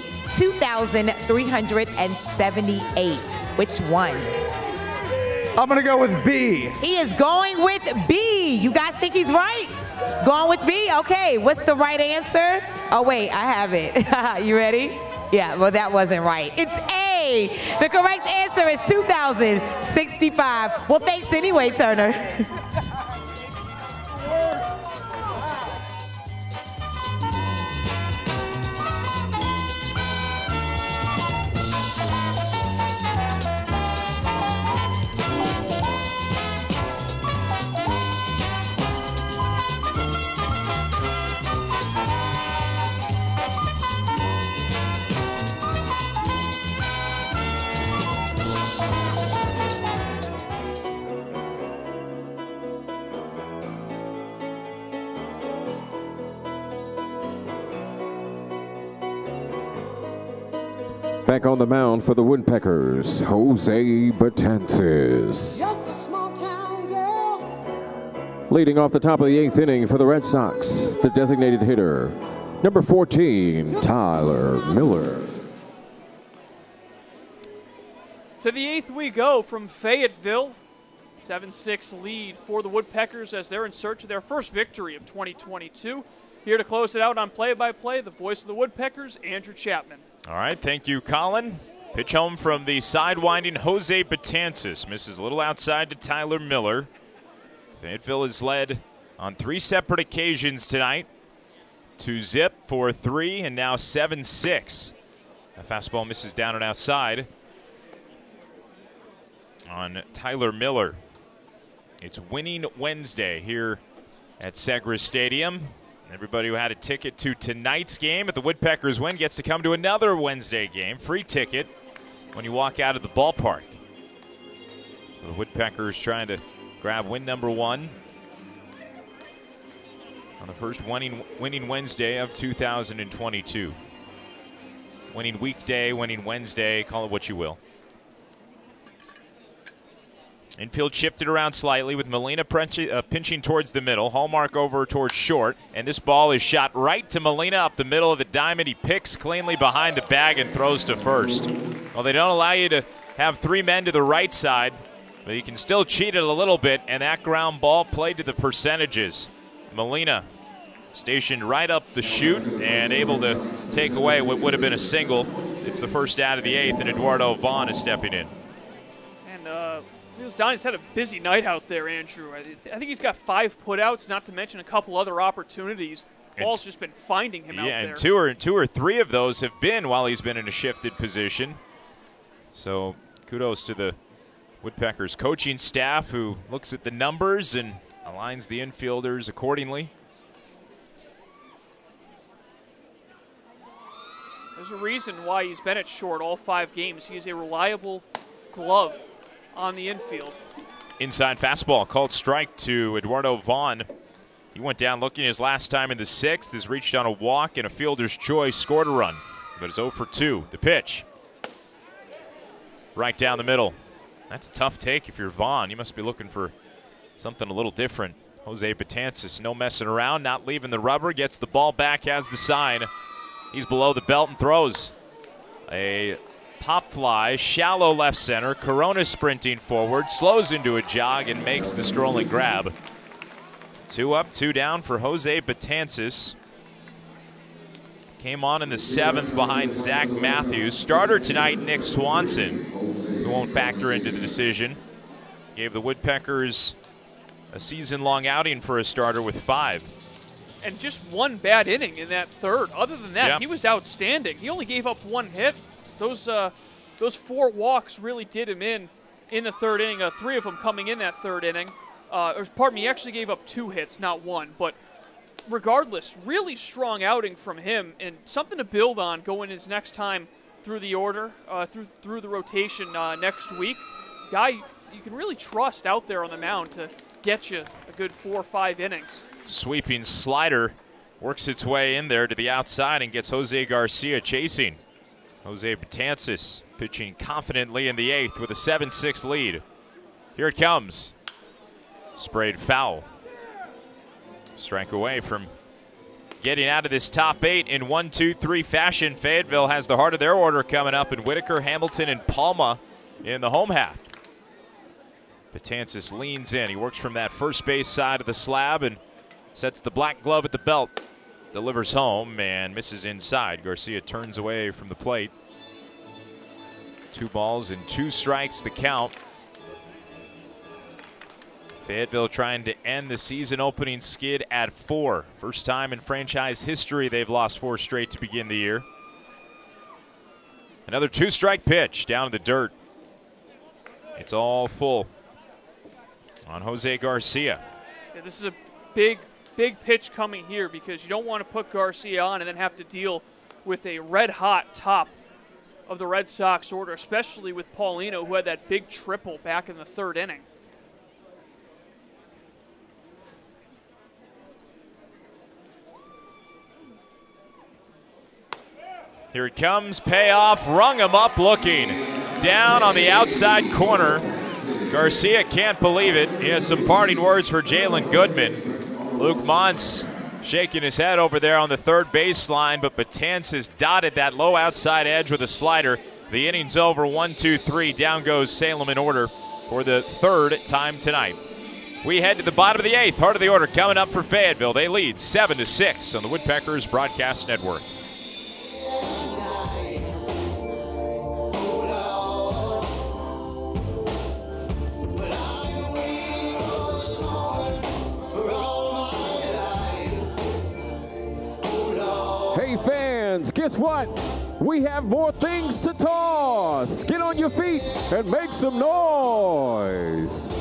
2,378? Which one? I'm going to go with B. He is going with B. You guys think he's right? Going with B? Okay, what's the right answer? Oh, wait, I have it. You ready? Yeah, well, that wasn't right. It's A. The correct answer is 2,065. Well, thanks anyway, Turner. Back on the mound for the Woodpeckers, Jose Betances. Leading off the top of the 8th inning for the Red Sox, the designated hitter, number 14, Tyler Miller. To the 8th we go from Fayetteville. 7-6 lead for the Woodpeckers as they're in search of their first victory of 2022. Here to close it out on play-by-play, the voice of the Woodpeckers, Andrew Chapman. All right, thank you, Colin. Pitch home from the sidewinding Jose Betances. Misses a little outside to Tyler Miller. Fayetteville has led on 3 separate occasions tonight. 2-zip, 4-3, and now 7-6. A fastball misses down and outside on Tyler Miller. It's Winning Wednesday here at Segres Stadium. Everybody who had a ticket to tonight's game, if the Woodpeckers win, gets to come to another Wednesday game. Free ticket when you walk out of the ballpark. So the Woodpeckers trying to grab win number 1 on the first winning Wednesday of 2022. Winning weekday, winning Wednesday, call it what you will. Infield shifted around slightly with Molina pinching towards the middle. Hallmark over towards short. And this ball is shot right to Molina up the middle of the diamond. He picks cleanly behind the bag and throws to first. Well, they don't allow you to have 3 men to the right side, but you can still cheat it a little bit. And that ground ball played to the percentages. Molina stationed right up the chute and able to take away what would have been a single. It's the first out of the 8th, and Eduardo Vaughn is stepping in. And Donnie's had a busy night out there, Andrew. I think he's got 5 putouts, not to mention a couple other opportunities. The ball's just been finding him out there. Yeah, and two or three of those have been while he's been in a shifted position. So kudos to the Woodpeckers coaching staff who looks at the numbers and aligns the infielders accordingly. There's a reason why he's been at short all 5 games. He is a reliable glove on the infield. Inside fastball called strike to Eduardo Vaughn. He went down looking his last time in the 6th, has reached on a walk and a fielder's choice, scored a run. But it's 0 for 2. The pitch. Right down the middle. That's a tough take if you're Vaughn. You must be looking for something a little different. Jose Betances, no messing around, not leaving the rubber, gets the ball back, has the sign. He's below the belt and throws. A pop fly, shallow left center. Corona sprinting forward, slows into a jog and makes the strolling grab. 2 up, 2 down for Jose Betances. Came on in the 7th behind Zach Matthews. Starter tonight, Nick Swanson, who won't factor into the decision. Gave the Woodpeckers a season-long outing for a starter with 5. And just 1 bad inning in that 3rd. Other than that, He was outstanding. He only gave up 1 hit. Those 4 walks really did him in the 3rd inning. 3 of them coming in that 3rd inning. He actually gave up 2 hits, not 1. But regardless, really strong outing from him and something to build on going his next time through the order, through the rotation next week. Guy you can really trust out there on the mound to get you a good 4 or 5 innings. Sweeping slider works its way in there to the outside and gets Jose Garcia chasing. Jose Betances pitching confidently in the 8th with a 7-6 lead. Here it comes. Sprayed foul. Strike away from getting out of this top 8 in 1-2-3 fashion. Fayetteville has the heart of their order coming up in Whitaker, Hamilton, and Palma in the home half. Betances leans in. He works from that first base side of the slab and sets the black glove at the belt. Delivers home and misses inside. Garcia turns away from the plate. 2 balls and 2 strikes the count. Fayetteville trying to end the season opening skid at 4. First time in franchise history they've lost 4 straight to begin the year. Another 2-strike pitch down to the dirt. It's all full on Jose Garcia. Yeah, this is a big pitch coming here because you don't want to put Garcia on and then have to deal with a red-hot top of the Red Sox order, especially with Paulino, who had that big triple back in the 3rd inning. Here it comes, payoff, rung him up looking. Down on the outside corner. Garcia can't believe it. He has some parting words for Jalen Goodman. Luke Montz shaking his head over there on the 3rd baseline, but Betances dotted that low outside edge with a slider. The inning's over, 1-2-3. Down goes Salem in order for the 3rd time tonight. We head to the bottom of the 8th. Heart of the order coming up for Fayetteville. They lead 7-6 on the Woodpeckers Broadcast Network. Hey fans, guess what? We have more things to toss. Get on your feet and make some noise.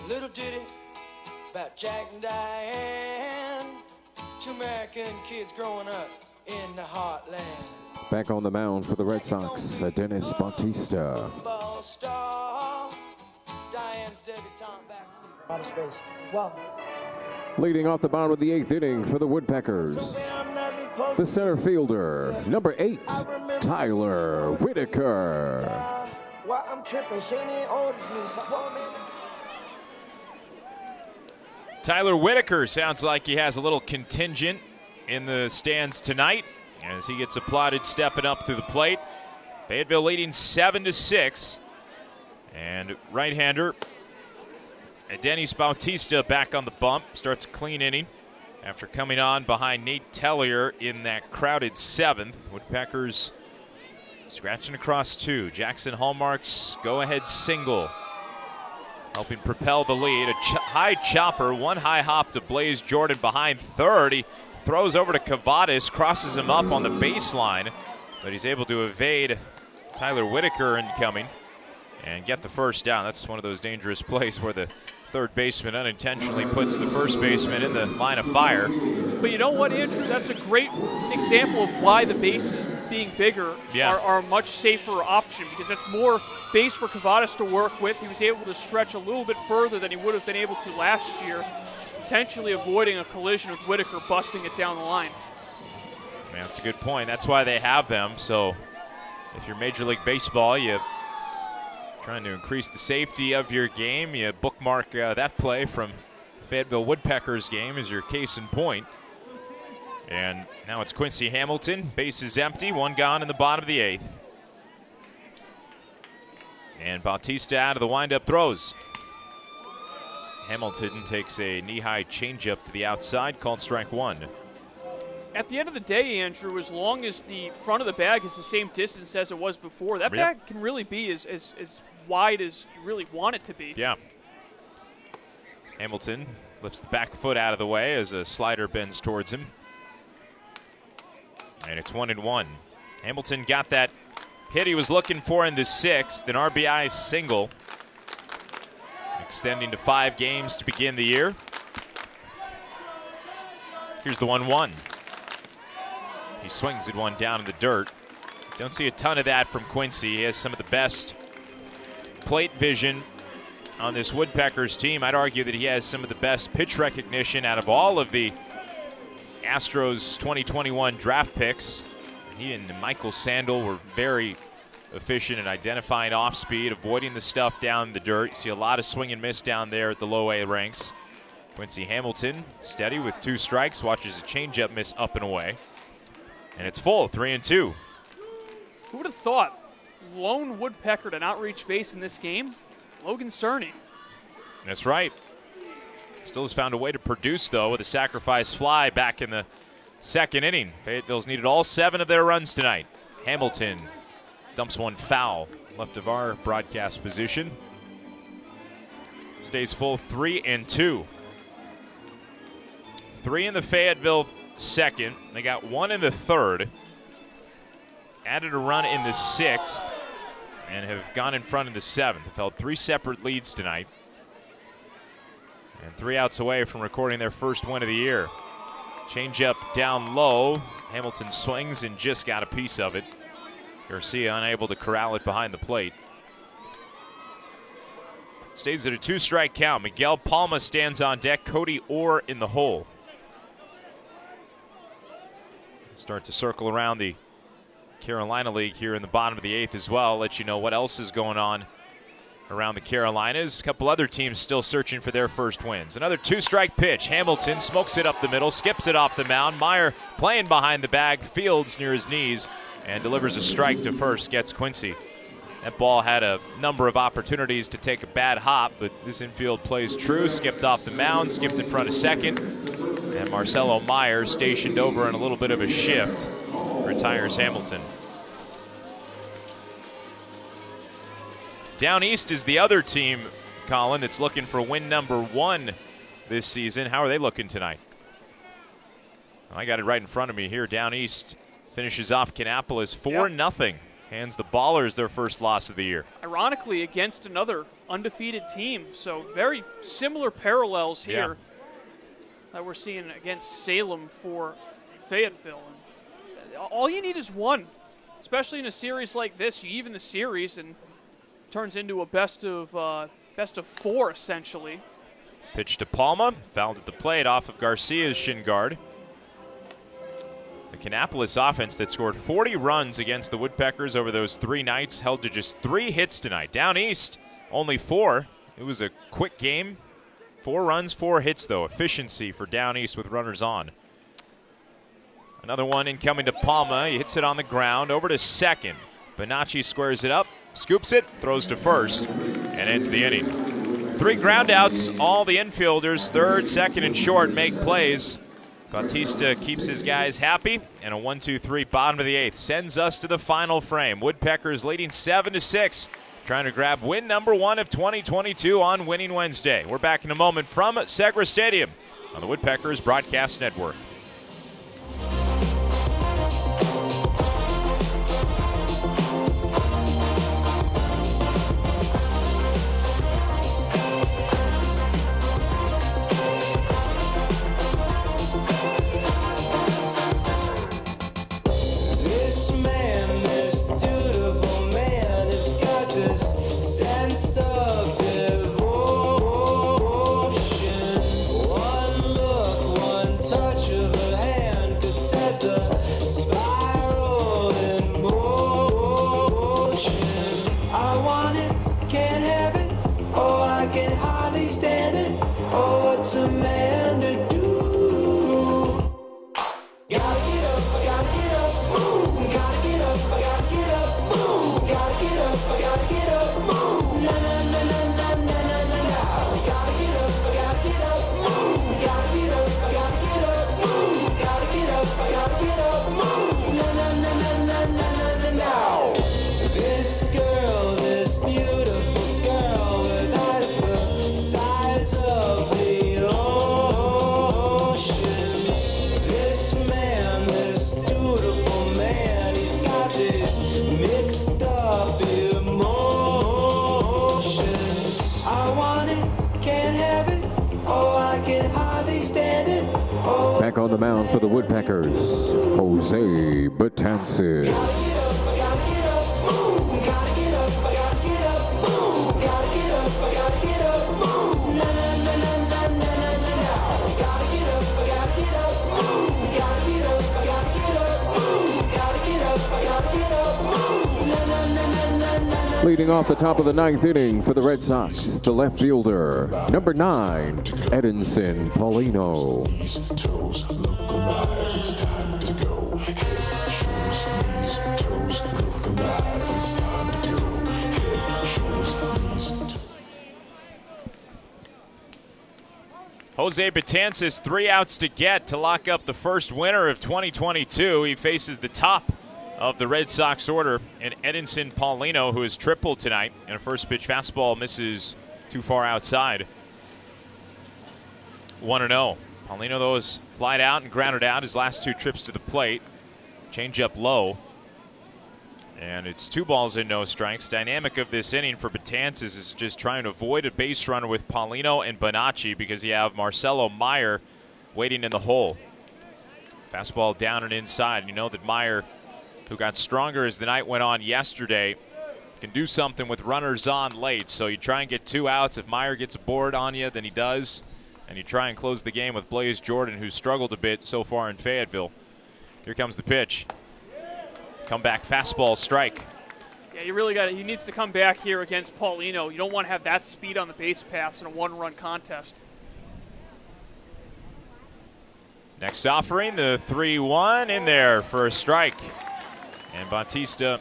Little ditty about Jack and Diane, two American kids growing up in the heartland. Back on the mound for the Red Sox, Dennis Bautista. Ball star, Diane's debutante back. Outer space. Well, Leading off the bottom of the 8th inning for the Woodpeckers, the center fielder, number 8, Tyler Whitaker. why I'm tripping, Shane ain't old as me. Tyler Whitaker sounds like he has a little contingent in the stands tonight as he gets applauded stepping up to the plate. Fayetteville leading 7-6. And right-hander Dennis Bautista back on the bump. Starts a clean inning after coming on behind Nate Tellier in that crowded 7th. Woodpeckers scratching across 2. Jackson Hallmark's go-ahead single helping propel the lead. A high chopper, one high hop to Blaze Jordan behind third. He throws over to Cavadas, crosses him up on the baseline, but he's able to evade Tyler Whitaker incoming and get the first down. That's one of those dangerous plays where the third baseman unintentionally puts the first baseman in the line of fire. But you know what, Andrew? That's a great example of why the bases being bigger are a much safer option, because that's more base for Cavadas to work with. He was able to stretch a little bit further than he would have been able to last year, potentially avoiding a collision with Whitaker busting it down the line. Yeah, that's a good point. That's why they have them. So if you're Major League Baseball, you trying to increase the safety of your game, you bookmark that play from Fayetteville Woodpeckers game as your case in point. And now it's Quincy Hamilton. Base is empty. One gone in the bottom of the 8th. And Bautista out of the windup throws. Hamilton takes a knee-high changeup to the outside, called strike 1. At the end of the day, Andrew, as long as the front of the bag is the same distance as it was before, that bag can really be as wide as you really want it to be. Yeah. Hamilton lifts the back foot out of the way as a slider bends towards him. And it's 1-1. Hamilton got that hit he was looking for in the 6th, an RBI single, extending to 5 games to begin the year. Here's the 1-1. He swings at one down in the dirt. Don't see a ton of that from Quincy. He has some of the best plate vision on this Woodpeckers team. I'd argue that he has some of the best pitch recognition out of all of the Astros 2021 draft picks. He and Michael Sandel were very efficient in identifying off speed, avoiding the stuff down the dirt. You see a lot of swing and miss down there at the low A ranks. Quincy Hamilton, steady with 2 strikes, watches a changeup miss up and away. And it's full, 3-2. Who would have thought lone Woodpecker to not reach base in this game? Logan Cerny. That's right. Still has found a way to produce, though, with a sacrifice fly back in the 2nd inning. Fayetteville's needed all 7 of their runs tonight. Hamilton dumps one foul left of our broadcast position. Stays full, 3-2. 3 in the Fayetteville 2nd. They got 1 in the 3rd. Added a run in the 6th and have gone in front in the 7th. Have held 3 separate leads tonight. And 3 outs away from recording their first win of the year. Changeup down low. Hamilton swings and just got a piece of it. Garcia unable to corral it behind the plate. Stays at a 2-strike count. Miguel Palma stands on deck. Cody Orr in the hole. Start to circle around the Carolina League here in the bottom of the 8th as well. Let you know what else is going on around the Carolinas. A couple other teams still searching for their first wins. Another 2-strike pitch. Hamilton smokes it up the middle, skips it off the mound. Meyer playing behind the bag, fields near his knees, and delivers a strike to first, gets Quincy. That ball had a number of opportunities to take a bad hop, but this infield plays true. Skipped off the mound, skipped in front of second. And Marcelo Meyer, stationed over in a little bit of a shift, retires Hamilton. Down east is the other team, Colin, that's looking for win number 1 this season. How are they looking tonight? I got it right in front of me here. Down east finishes off Kannapolis 4-0 hands the Ballers their first loss of the year. Ironically, against another undefeated team. So very similar parallels here that we're seeing against Salem for Fayetteville. And all you need is one, especially in a series like this. You even the series and turns into a best of 4 essentially. Pitch to Palma, fouled at the plate off of Garcia's shin guard. The Kannapolis offense that scored 40 runs against the Woodpeckers over those 3 nights held to just 3 hits tonight. Down east, only 4. It was a quick game. 4 runs, 4 hits, though. Efficiency for Down East with runners on. Another one incoming to Palma. He hits it on the ground. Over to second. Bonacci squares it up, scoops it, throws to first, and ends the inning. 3 ground outs. All the infielders, third, second, and short, make plays. Bautista keeps his guys happy, and a 1-2-3 bottom of the 8th sends us to the final frame. Woodpeckers leading 7-6, trying to grab win number 1 of 2022 on Winning Wednesday. We're back in a moment from Segra Stadium on the Woodpeckers Broadcast Network. Back on the mound for the Woodpeckers, Jose Betances. Leading off the top of the 9th inning for the Red Sox, the left fielder, number 9, Edinson Paulino. Jose Betances, 3 outs to get to lock up the first winner of 2022. He faces the top of the Red Sox order, and Edinson Paulino, who has tripled tonight, and a first pitch fastball misses too far outside. 1-0. Paulino, though, has flied out and grounded out his last 2 trips to the plate. Change up low. And it's 2 balls and no strikes. Dynamic of this inning for Betances is just trying to avoid a base runner with Paulino and Bonacci because you have Marcelo Meyer waiting in the hole. Fastball down and inside. You know that Meyer, who got stronger as the night went on yesterday, can do something with runners on late. So you try and get 2 outs. If Meyer gets a board on you, then he does. And you try and close the game with Blaze Jordan, who's struggled a bit so far in Fayetteville. Here comes the pitch. Comeback fastball strike. Yeah, you really got it. He needs to come back here against Paulino. You don't want to have that speed on the base paths in a 1-run contest. Next offering, the 3-1 in there for a strike. And Betances,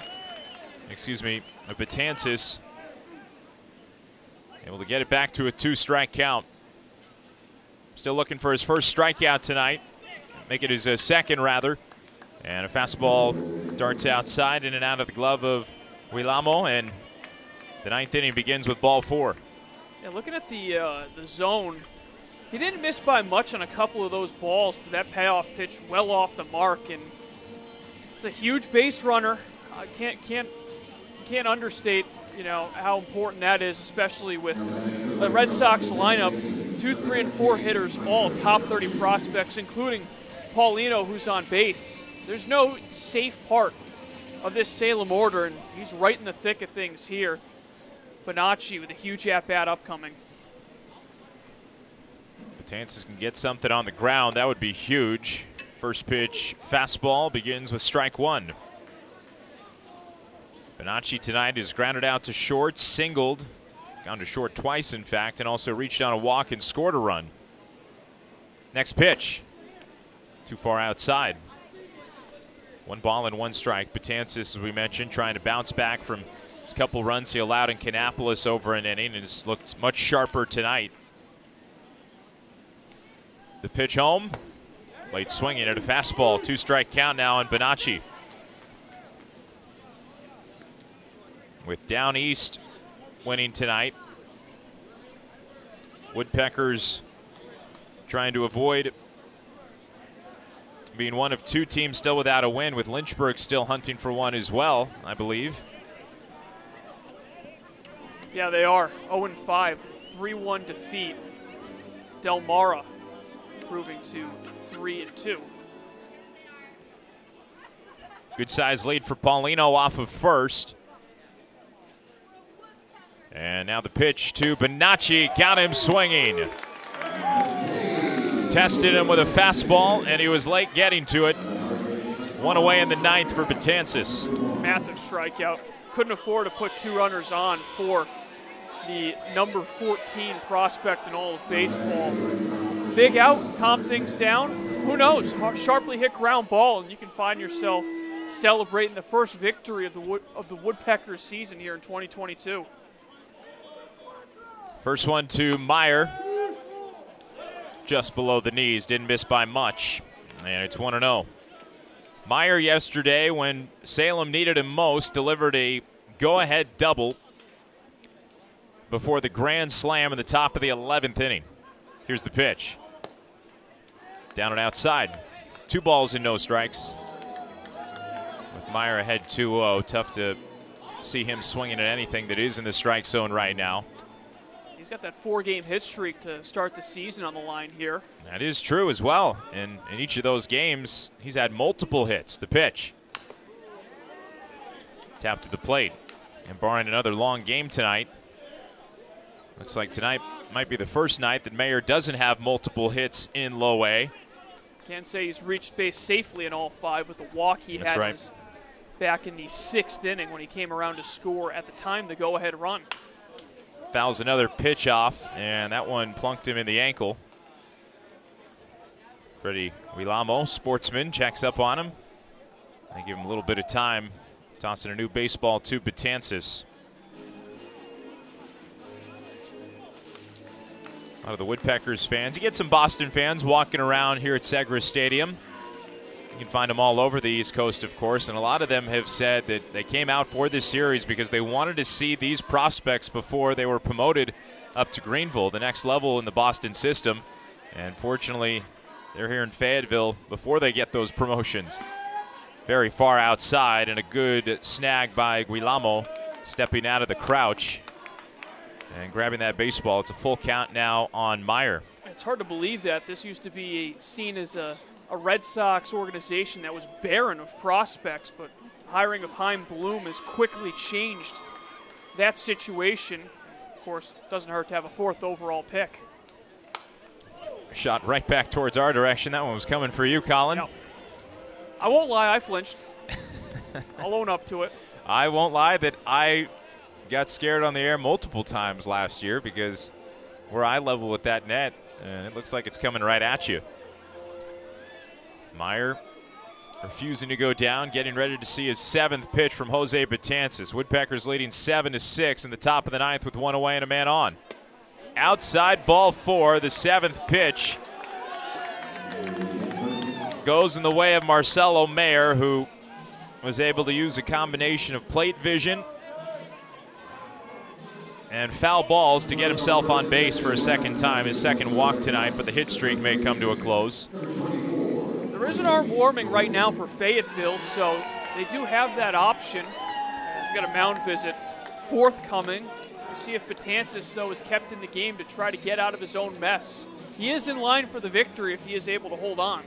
able to get it back to a 2-strike count. Still looking for his first strikeout tonight. Make it his second, rather. And a fastball darts outside, in and out of the glove of Huilamo, and the 9th inning begins with ball 4. Yeah, looking at the zone, he didn't miss by much on a couple of those balls, but that payoff pitch well off the mark, and it's a huge base runner. I can't understate, how important that is, especially with the Red Sox lineup, 2, 3, and 4 hitters, all top 30 prospects, including Paulino, who's on base. There's no safe part of this Salem order, and he's right in the thick of things here. Bonacci with a huge at-bat upcoming. Betances can get something on the ground. That would be huge. First pitch fastball begins with strike one. Bonacci tonight is grounded out to short, singled, gone to short twice, in fact, and also reached on a walk and scored a run. Next pitch. Too far outside. 1 ball and 1 strike. Betances, as we mentioned, trying to bounce back from his couple runs he allowed in Kannapolis over an inning, and has looked much sharper tonight. The pitch home. Late swinging at a fastball. 2-strike count now on Bonacci. With Down East winning tonight, Woodpeckers trying to avoid being one of 2 teams still without a win, with Lynchburg still hunting for one as well, I believe. Yeah, they are. 0-5, 3-1 defeat. Del Mara improving to 3-2. Good size lead for Paulino off of first. And now the pitch to Bonacci. Got him swinging. Tested him with a fastball, and he was late getting to it. 1 away in the 9th for Betances. Massive strikeout. Couldn't afford to put 2 runners on for the number 14 prospect in all of baseball. Big out, calm things down. Who knows? Sharply hit ground ball, and you can find yourself celebrating the first victory of the Woodpeckers season here in 2022. First one to Meyer. Just below the knees, didn't miss by much, and it's 1-0. Meyer yesterday, when Salem needed him most, delivered a go-ahead double before the grand slam in the top of the 11th inning. Here's the pitch. Down and outside. 2 balls and no strikes. With Meyer ahead 2-0, tough to see him swinging at anything that is in the strike zone right now. He's got that 4-game hit streak to start the season on the line here. That is true as well. And in each of those games, he's had multiple hits. The pitch. Tap to the plate. And barring another long game tonight, looks like tonight might be the first night that Meyer doesn't have multiple hits in low A. Can't say he's reached base safely in all 5 with the walk he had was back in the 6th inning when he came around to score at the time the go-ahead run. Fouls another pitch off, and that one plunked him in the ankle. Freddie Guilamo, sportsman, checks up on him. They give him a little bit of time, tossing a new baseball to Betances. A lot of the Woodpeckers fans. You get some Boston fans walking around here at Segra Stadium. You can find them all over the East Coast, of course, and a lot of them have said that they came out for this series because they wanted to see these prospects before they were promoted up to Greenville, the next level in the Boston system. And fortunately, they're here in Fayetteville before they get those promotions. Very far outside, and a good snag by Guilamo, stepping out of the crouch and grabbing that baseball. It's a full count now on Meyer. It's hard to believe that this used to be seen as a Red Sox organization that was barren of prospects, but hiring of Chaim Bloom has quickly changed that situation. Of course, it doesn't hurt to have a 4th overall pick. Shot right back towards our direction. That one was coming for you, Colin. No. I won't lie, I flinched. I'll own up to it. I won't lie that I got scared on the air multiple times last year because we're eye level with that net, and it looks like it's coming right at you. Meyer refusing to go down, getting ready to see his 7th pitch from Jose Betances. Woodpeckers leading 7-6 in the top of the 9th with 1 away and a man on. Outside, ball 4, the 7th pitch goes in the way of Marcelo Mayer, who was able to use a combination of plate vision and foul balls to get himself on base for a second time, his 2nd walk tonight, but the hit streak may come to a close. There is an arm warming right now for Fayetteville, so they do have that option. We've got a mound visit forthcoming. We'll see if Betances, though, is kept in the game to try to get out of his own mess. He is in line for the victory if he is able to hold on.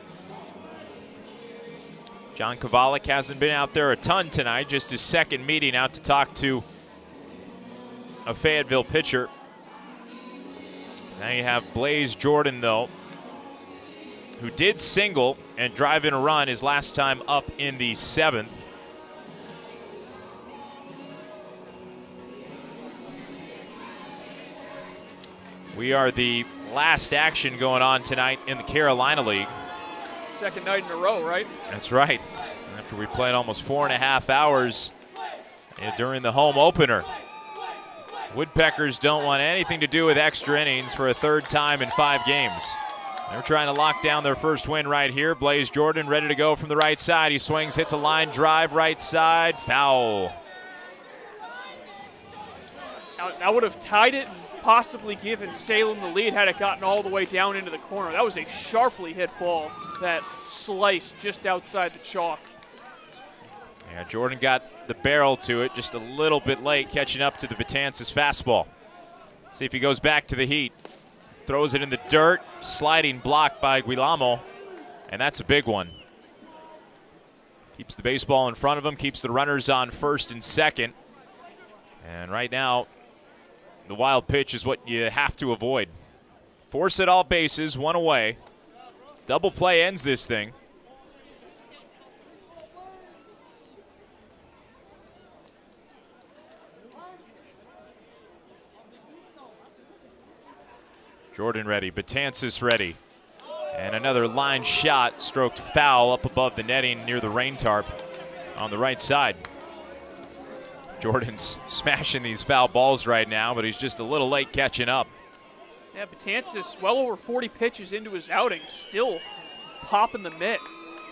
John Kovalik hasn't been out there a ton tonight, just his second meeting out to talk to a Fayetteville pitcher. Now you have Blaze Jordan, though, who did single and drive in a run his last time up in the 7th. We are the last action going on tonight in the Carolina League. Second night in a row, right? That's right. After we played almost 4.5 hours during the home opener. Woodpeckers don't want anything to do with extra innings for a third time in 5 games. They're trying to lock down their first win right here. Blaze Jordan ready to go from the right side. He swings, hits a line drive, right side, foul. That would have tied it and possibly given Salem the lead had it gotten all the way down into the corner. That was a sharply hit ball that sliced just outside the chalk. Yeah, Jordan got the barrel to it just a little bit late, catching up to the Betances fastball. See if he goes back to the heat. Throws it in the dirt, sliding block by Guillermo, and that's a big one. Keeps the baseball in front of him, keeps the runners on first and second. And right now, the wild pitch is what you have to avoid. Force it all bases, one away. Double play ends this thing. Jordan ready, Betances ready. And another line shot, stroked foul up above the netting near the rain tarp on the right side. Jordan's smashing these foul balls right now, but he's just a little late catching up. Yeah, Betances well over 40 pitches into his outing, still popping the mitt.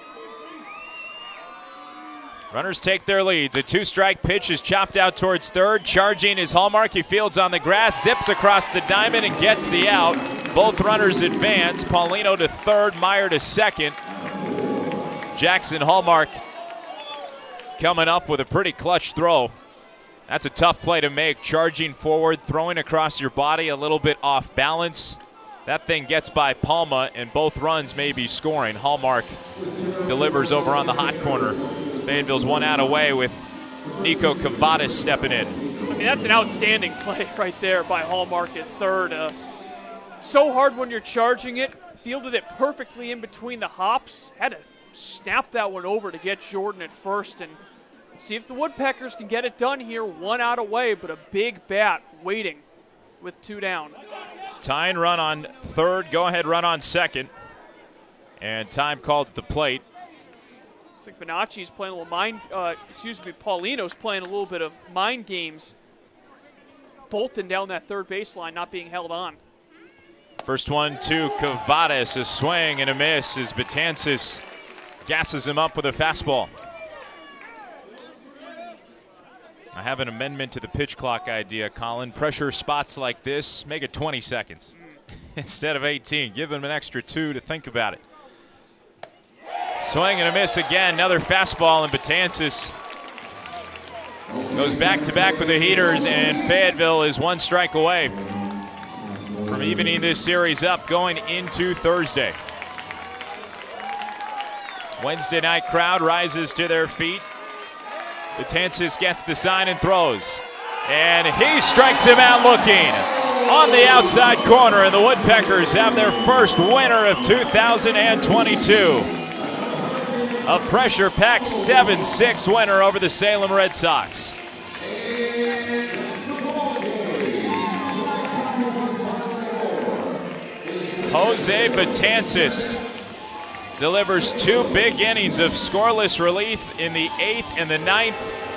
Runners take their leads. A 2-strike pitch is chopped out towards third. Charging is Hallmark. He fields on the grass, zips across the diamond, and gets the out. Both runners advance. Paulino to third, Meyer to second. Jackson Hallmark coming up with a pretty clutch throw. That's a tough play to make. Charging forward, throwing across your body, a little bit off balance. That thing gets by Palma, and both runs may be scoring. Hallmark delivers over on the hot corner. Fayetteville's one out away with Nico Cavadas stepping in. I mean, that's an outstanding play right there by Hallmark at third. So hard when you're charging it. Fielded it perfectly in between the hops. Had to snap that one over to get Jordan at first and see if the Woodpeckers can get it done here. One out away, but a big bat waiting with 2 down. Tying run on third, go-ahead run on second. And time called at the plate. Looks like Bonacci's playing a little Paulino's playing a little bit of mind games. Bolton down that third baseline, not being held on. First one to Cavadas, a swing and a miss as Betances gasses him up with a fastball. I have an amendment to the pitch clock idea, Colin. Pressure spots like this, make it 20 seconds instead of 18. Give them an extra 2 to think about it. Swing and a miss again, another fastball, and Betances goes back-to-back with the heaters, and Fayetteville is 1 strike away from evening this series up going into Thursday. Wednesday night crowd rises to their feet. Betances gets the sign and throws. And he strikes him out looking on the outside corner, and the Woodpeckers have their first winner of 2022. A pressure-packed 7-6 winner over the Salem Red Sox. Jose Betances delivers 2 big innings of scoreless relief in the 8th and the 9th.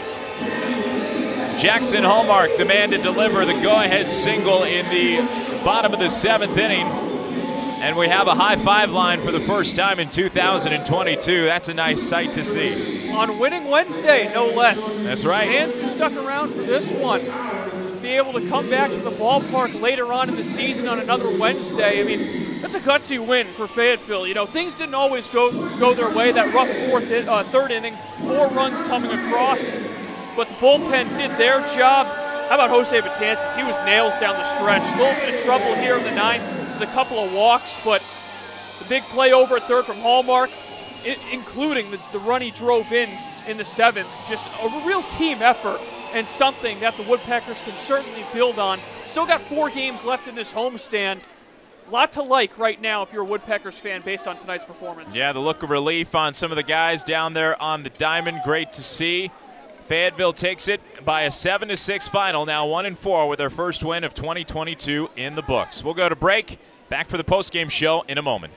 Jackson Hallmark, the man to deliver the go-ahead single in the bottom of the 7th inning. And we have a high-five line for the first time in 2022. That's a nice sight to see. On winning Wednesday, no less. That's right. Fans who stuck around for this one. be able to come back to the ballpark later on in the season on another Wednesday. I mean, that's a gutsy win for Fayetteville. You know, things didn't always go their way. That rough third inning, 4 runs coming across, but the bullpen did their job. How about Jose Betances? He was nails down the stretch. A little bit of trouble here in the 9th with a couple of walks, but the big play over at third from Hallmark, including the run he drove in the 7th. Just a real team effort and something that the Woodpeckers can certainly build on. Still got 4 games left in this homestand. A lot to like right now if you're a Woodpeckers fan based on tonight's performance. Yeah, the look of relief on some of the guys down there on the diamond. Great to see. Fayetteville takes it by a 7-6 final, now 1-4 with their first win of 2022 in the books. We'll go to break. Back for the postgame show in a moment.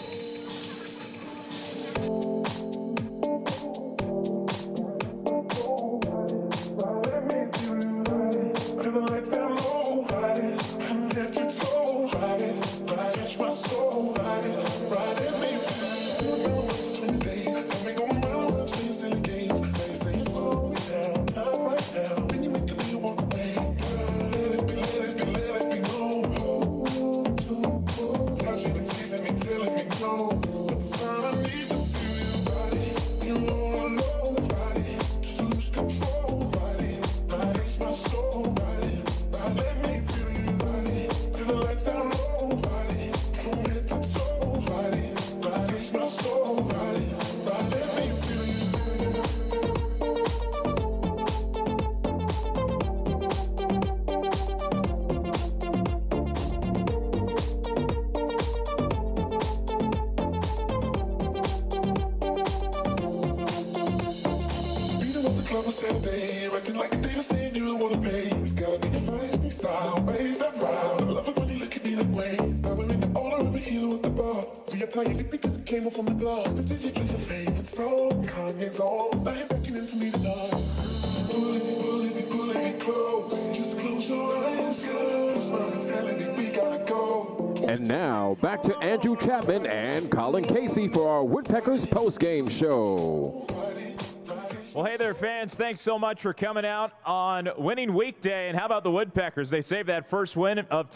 And now, back to Andrew Chapman and Colin Casey for our Woodpeckers postgame show. Well, hey there, fans. Thanks so much for coming out on winning weekday. And how about the Woodpeckers? They saved that first win of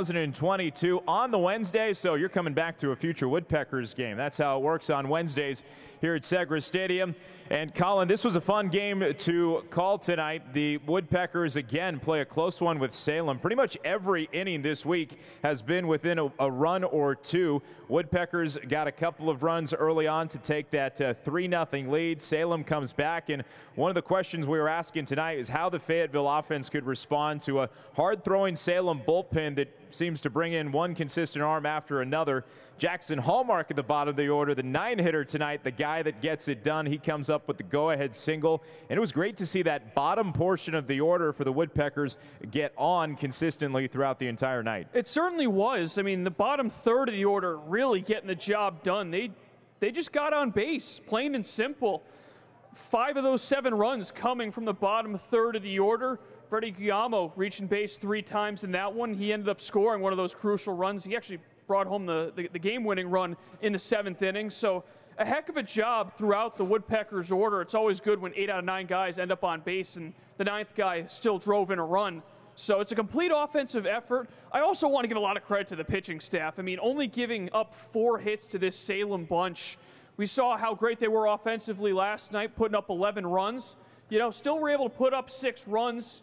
2022 on the Wednesday, so you're coming back to a future Woodpeckers game. That's how it works on Wednesdays here at Segra Stadium. And Colin, this was a fun game to call tonight. The Woodpeckers, again, play a close one with Salem. Pretty much every inning this week has been within a run or two. Woodpeckers got a couple of runs early on to take that 3-0 lead. Salem comes back, and one of the questions we were asking tonight is how the Fayetteville offense could respond to a hard-throwing Salem bullpen that seems to bring in one consistent arm after another. Jackson Hallmark at the bottom of the order, the 9-hitter tonight, the guy that gets it done. He comes up with the go-ahead single, and it was great to see that bottom portion of the order for the Woodpeckers get on consistently throughout the entire night. It certainly was. I mean, the bottom third of the order really getting the job done. They just got on base, plain and simple. 5 of those 7 runs coming from the bottom third of the order. Freddie Guillermo reaching base 3 times in that one. He ended up scoring one of those crucial runs. He actually brought home the game-winning run in the 7th inning. So a heck of a job throughout the Woodpeckers order. It's always good when 8 out of 9 guys end up on base and the 9th guy still drove in a run. So it's a complete offensive effort. I also want to give a lot of credit to the pitching staff. I mean, only giving up 4 hits to this Salem bunch. We saw how great they were offensively last night, putting up 11 runs. You know, still were able to put up 6 runs.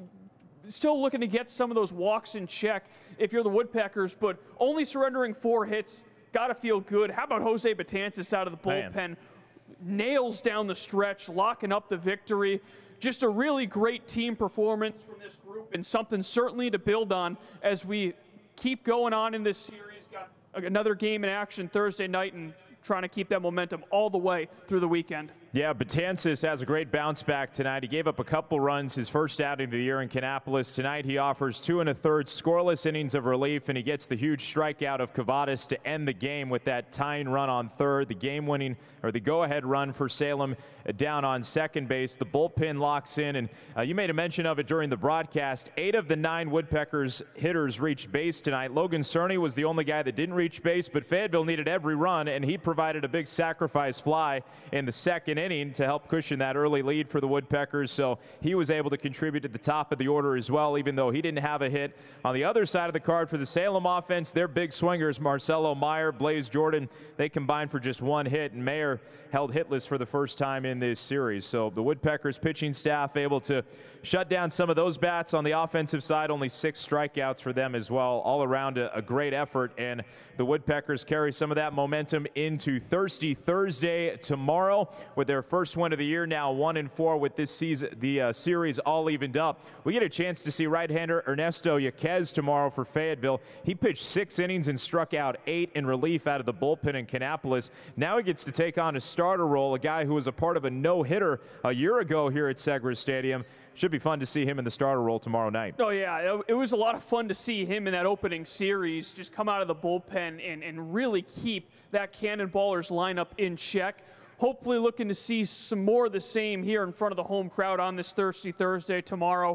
Still looking to get some of those walks in check if you're the Woodpeckers, but only surrendering 4 hits. Got to feel good. How about Jose Betances out of the bullpen? Man. Nails down the stretch, locking up the victory. Just a really great team performance from this group and something certainly to build on as we keep going on in this series. Got another game in action Thursday night and trying to keep that momentum all the way through the weekend. Yeah, Betances has a great bounce back tonight. He gave up a couple runs his first outing of the year in Kannapolis. Tonight he offers 2 1/3 scoreless innings of relief, and he gets the huge strikeout of Cavadas to end the game with that tying run on third, the game-winning or the go-ahead run for Salem down on second base. The bullpen locks in, and you made a mention of it during the broadcast. 8 of the 9 Woodpeckers hitters reached base tonight. Logan Cerny was the only guy that didn't reach base, but Fayetteville needed every run, and he provided a big sacrifice fly in the second inning to help cushion that early lead for the Woodpeckers, so he was able to contribute at the top of the order as well, even though he didn't have a hit. On the other side of the card for the Salem offense, their big swingers, Marcelo Meyer, Blaze Jordan, they combined for just one hit, and Meyer held hitless for the first time in this series. So the Woodpeckers pitching staff able to shut down some of those bats. On the offensive side, only 6 strikeouts for them as well. All around a great effort, and the Woodpeckers carry some of that momentum into Thirsty Thursday tomorrow with their first win of the year, now 1-4 with this season, the series all evened up. We get a chance to see right-hander Ernesto Yaquez tomorrow for Fayetteville. He pitched 6 innings and struck out 8 in relief out of the bullpen in Kannapolis. Now he gets to take on a starter role, a guy who was a part of a no-hitter a year ago here at Segra Stadium. Should be fun to see him in the starter role tomorrow night. Oh, yeah. It was a lot of fun to see him in that opening series just come out of the bullpen and really keep that Cannonballers lineup in check. Hopefully looking to see some more of the same here in front of the home crowd on this Thirsty Thursday tomorrow.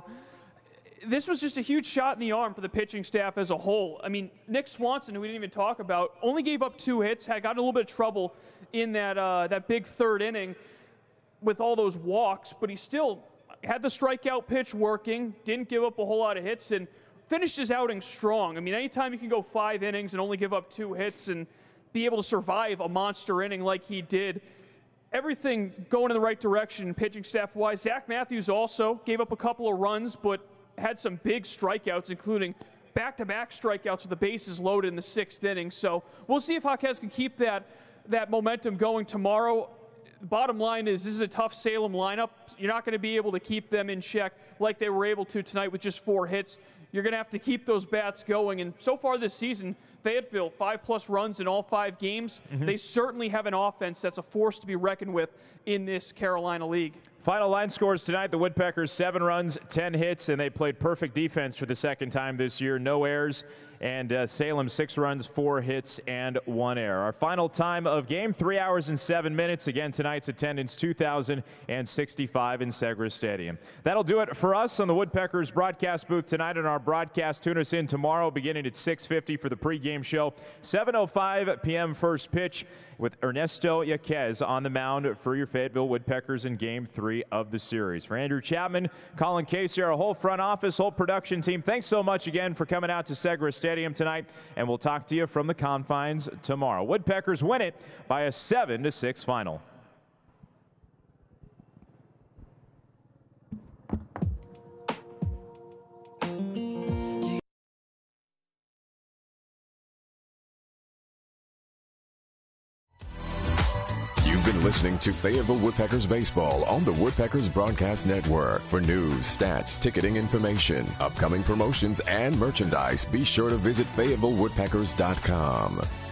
This was just a huge shot in the arm for the pitching staff as a whole. I mean, Nick Swanson, who we didn't even talk about, only gave up 2 hits, had gotten a little bit of trouble in that big third inning with all those walks, but he still had the strikeout pitch working, didn't give up a whole lot of hits, and finished his outing strong. I mean, anytime you can go 5 innings and only give up 2 hits and be able to survive a monster inning like he did, everything going in the right direction pitching staff-wise. Zach Matthews also gave up a couple of runs, but had some big strikeouts, including back-to-back strikeouts with the bases loaded in the 6th inning. So we'll see if Jaquez can keep that momentum going tomorrow. The bottom line is this is a tough Salem lineup. You're not going to be able to keep them in check like they were able to tonight with just 4 hits. You're going to have to keep those bats going. And so far this season, Fayetteville, 5+ runs in all 5 games. They certainly have an offense that's a force to be reckoned with in this Carolina League. Final line scores tonight, the Woodpeckers 7 runs, 10 hits, and they played perfect defense for the second time this year. No errors. And Salem 6 runs, 4 hits, and 1 error. Our final time of game, 3 hours and 7 minutes. Again, tonight's attendance, 2,065 in Segra Stadium. That'll do it for us on the Woodpeckers broadcast booth tonight. On our broadcast, tune us in tomorrow beginning at 6:50 for the pregame show. 7:05 p.m. first pitch with Ernesto Yaquez on the mound for your Fayetteville Woodpeckers in Game 3 of the series. For Andrew Chapman, Colin Casey, our whole front office, whole production team, thanks so much again for coming out to Segra Stadium tonight, and we'll talk to you from the confines tomorrow. Woodpeckers win it by a 7-6 final. Been listening to Fayetteville Woodpeckers baseball on the Woodpeckers Broadcast Network. For news, stats, ticketing information, upcoming promotions, and merchandise, be sure to visit FayettevilleWoodpeckers.com.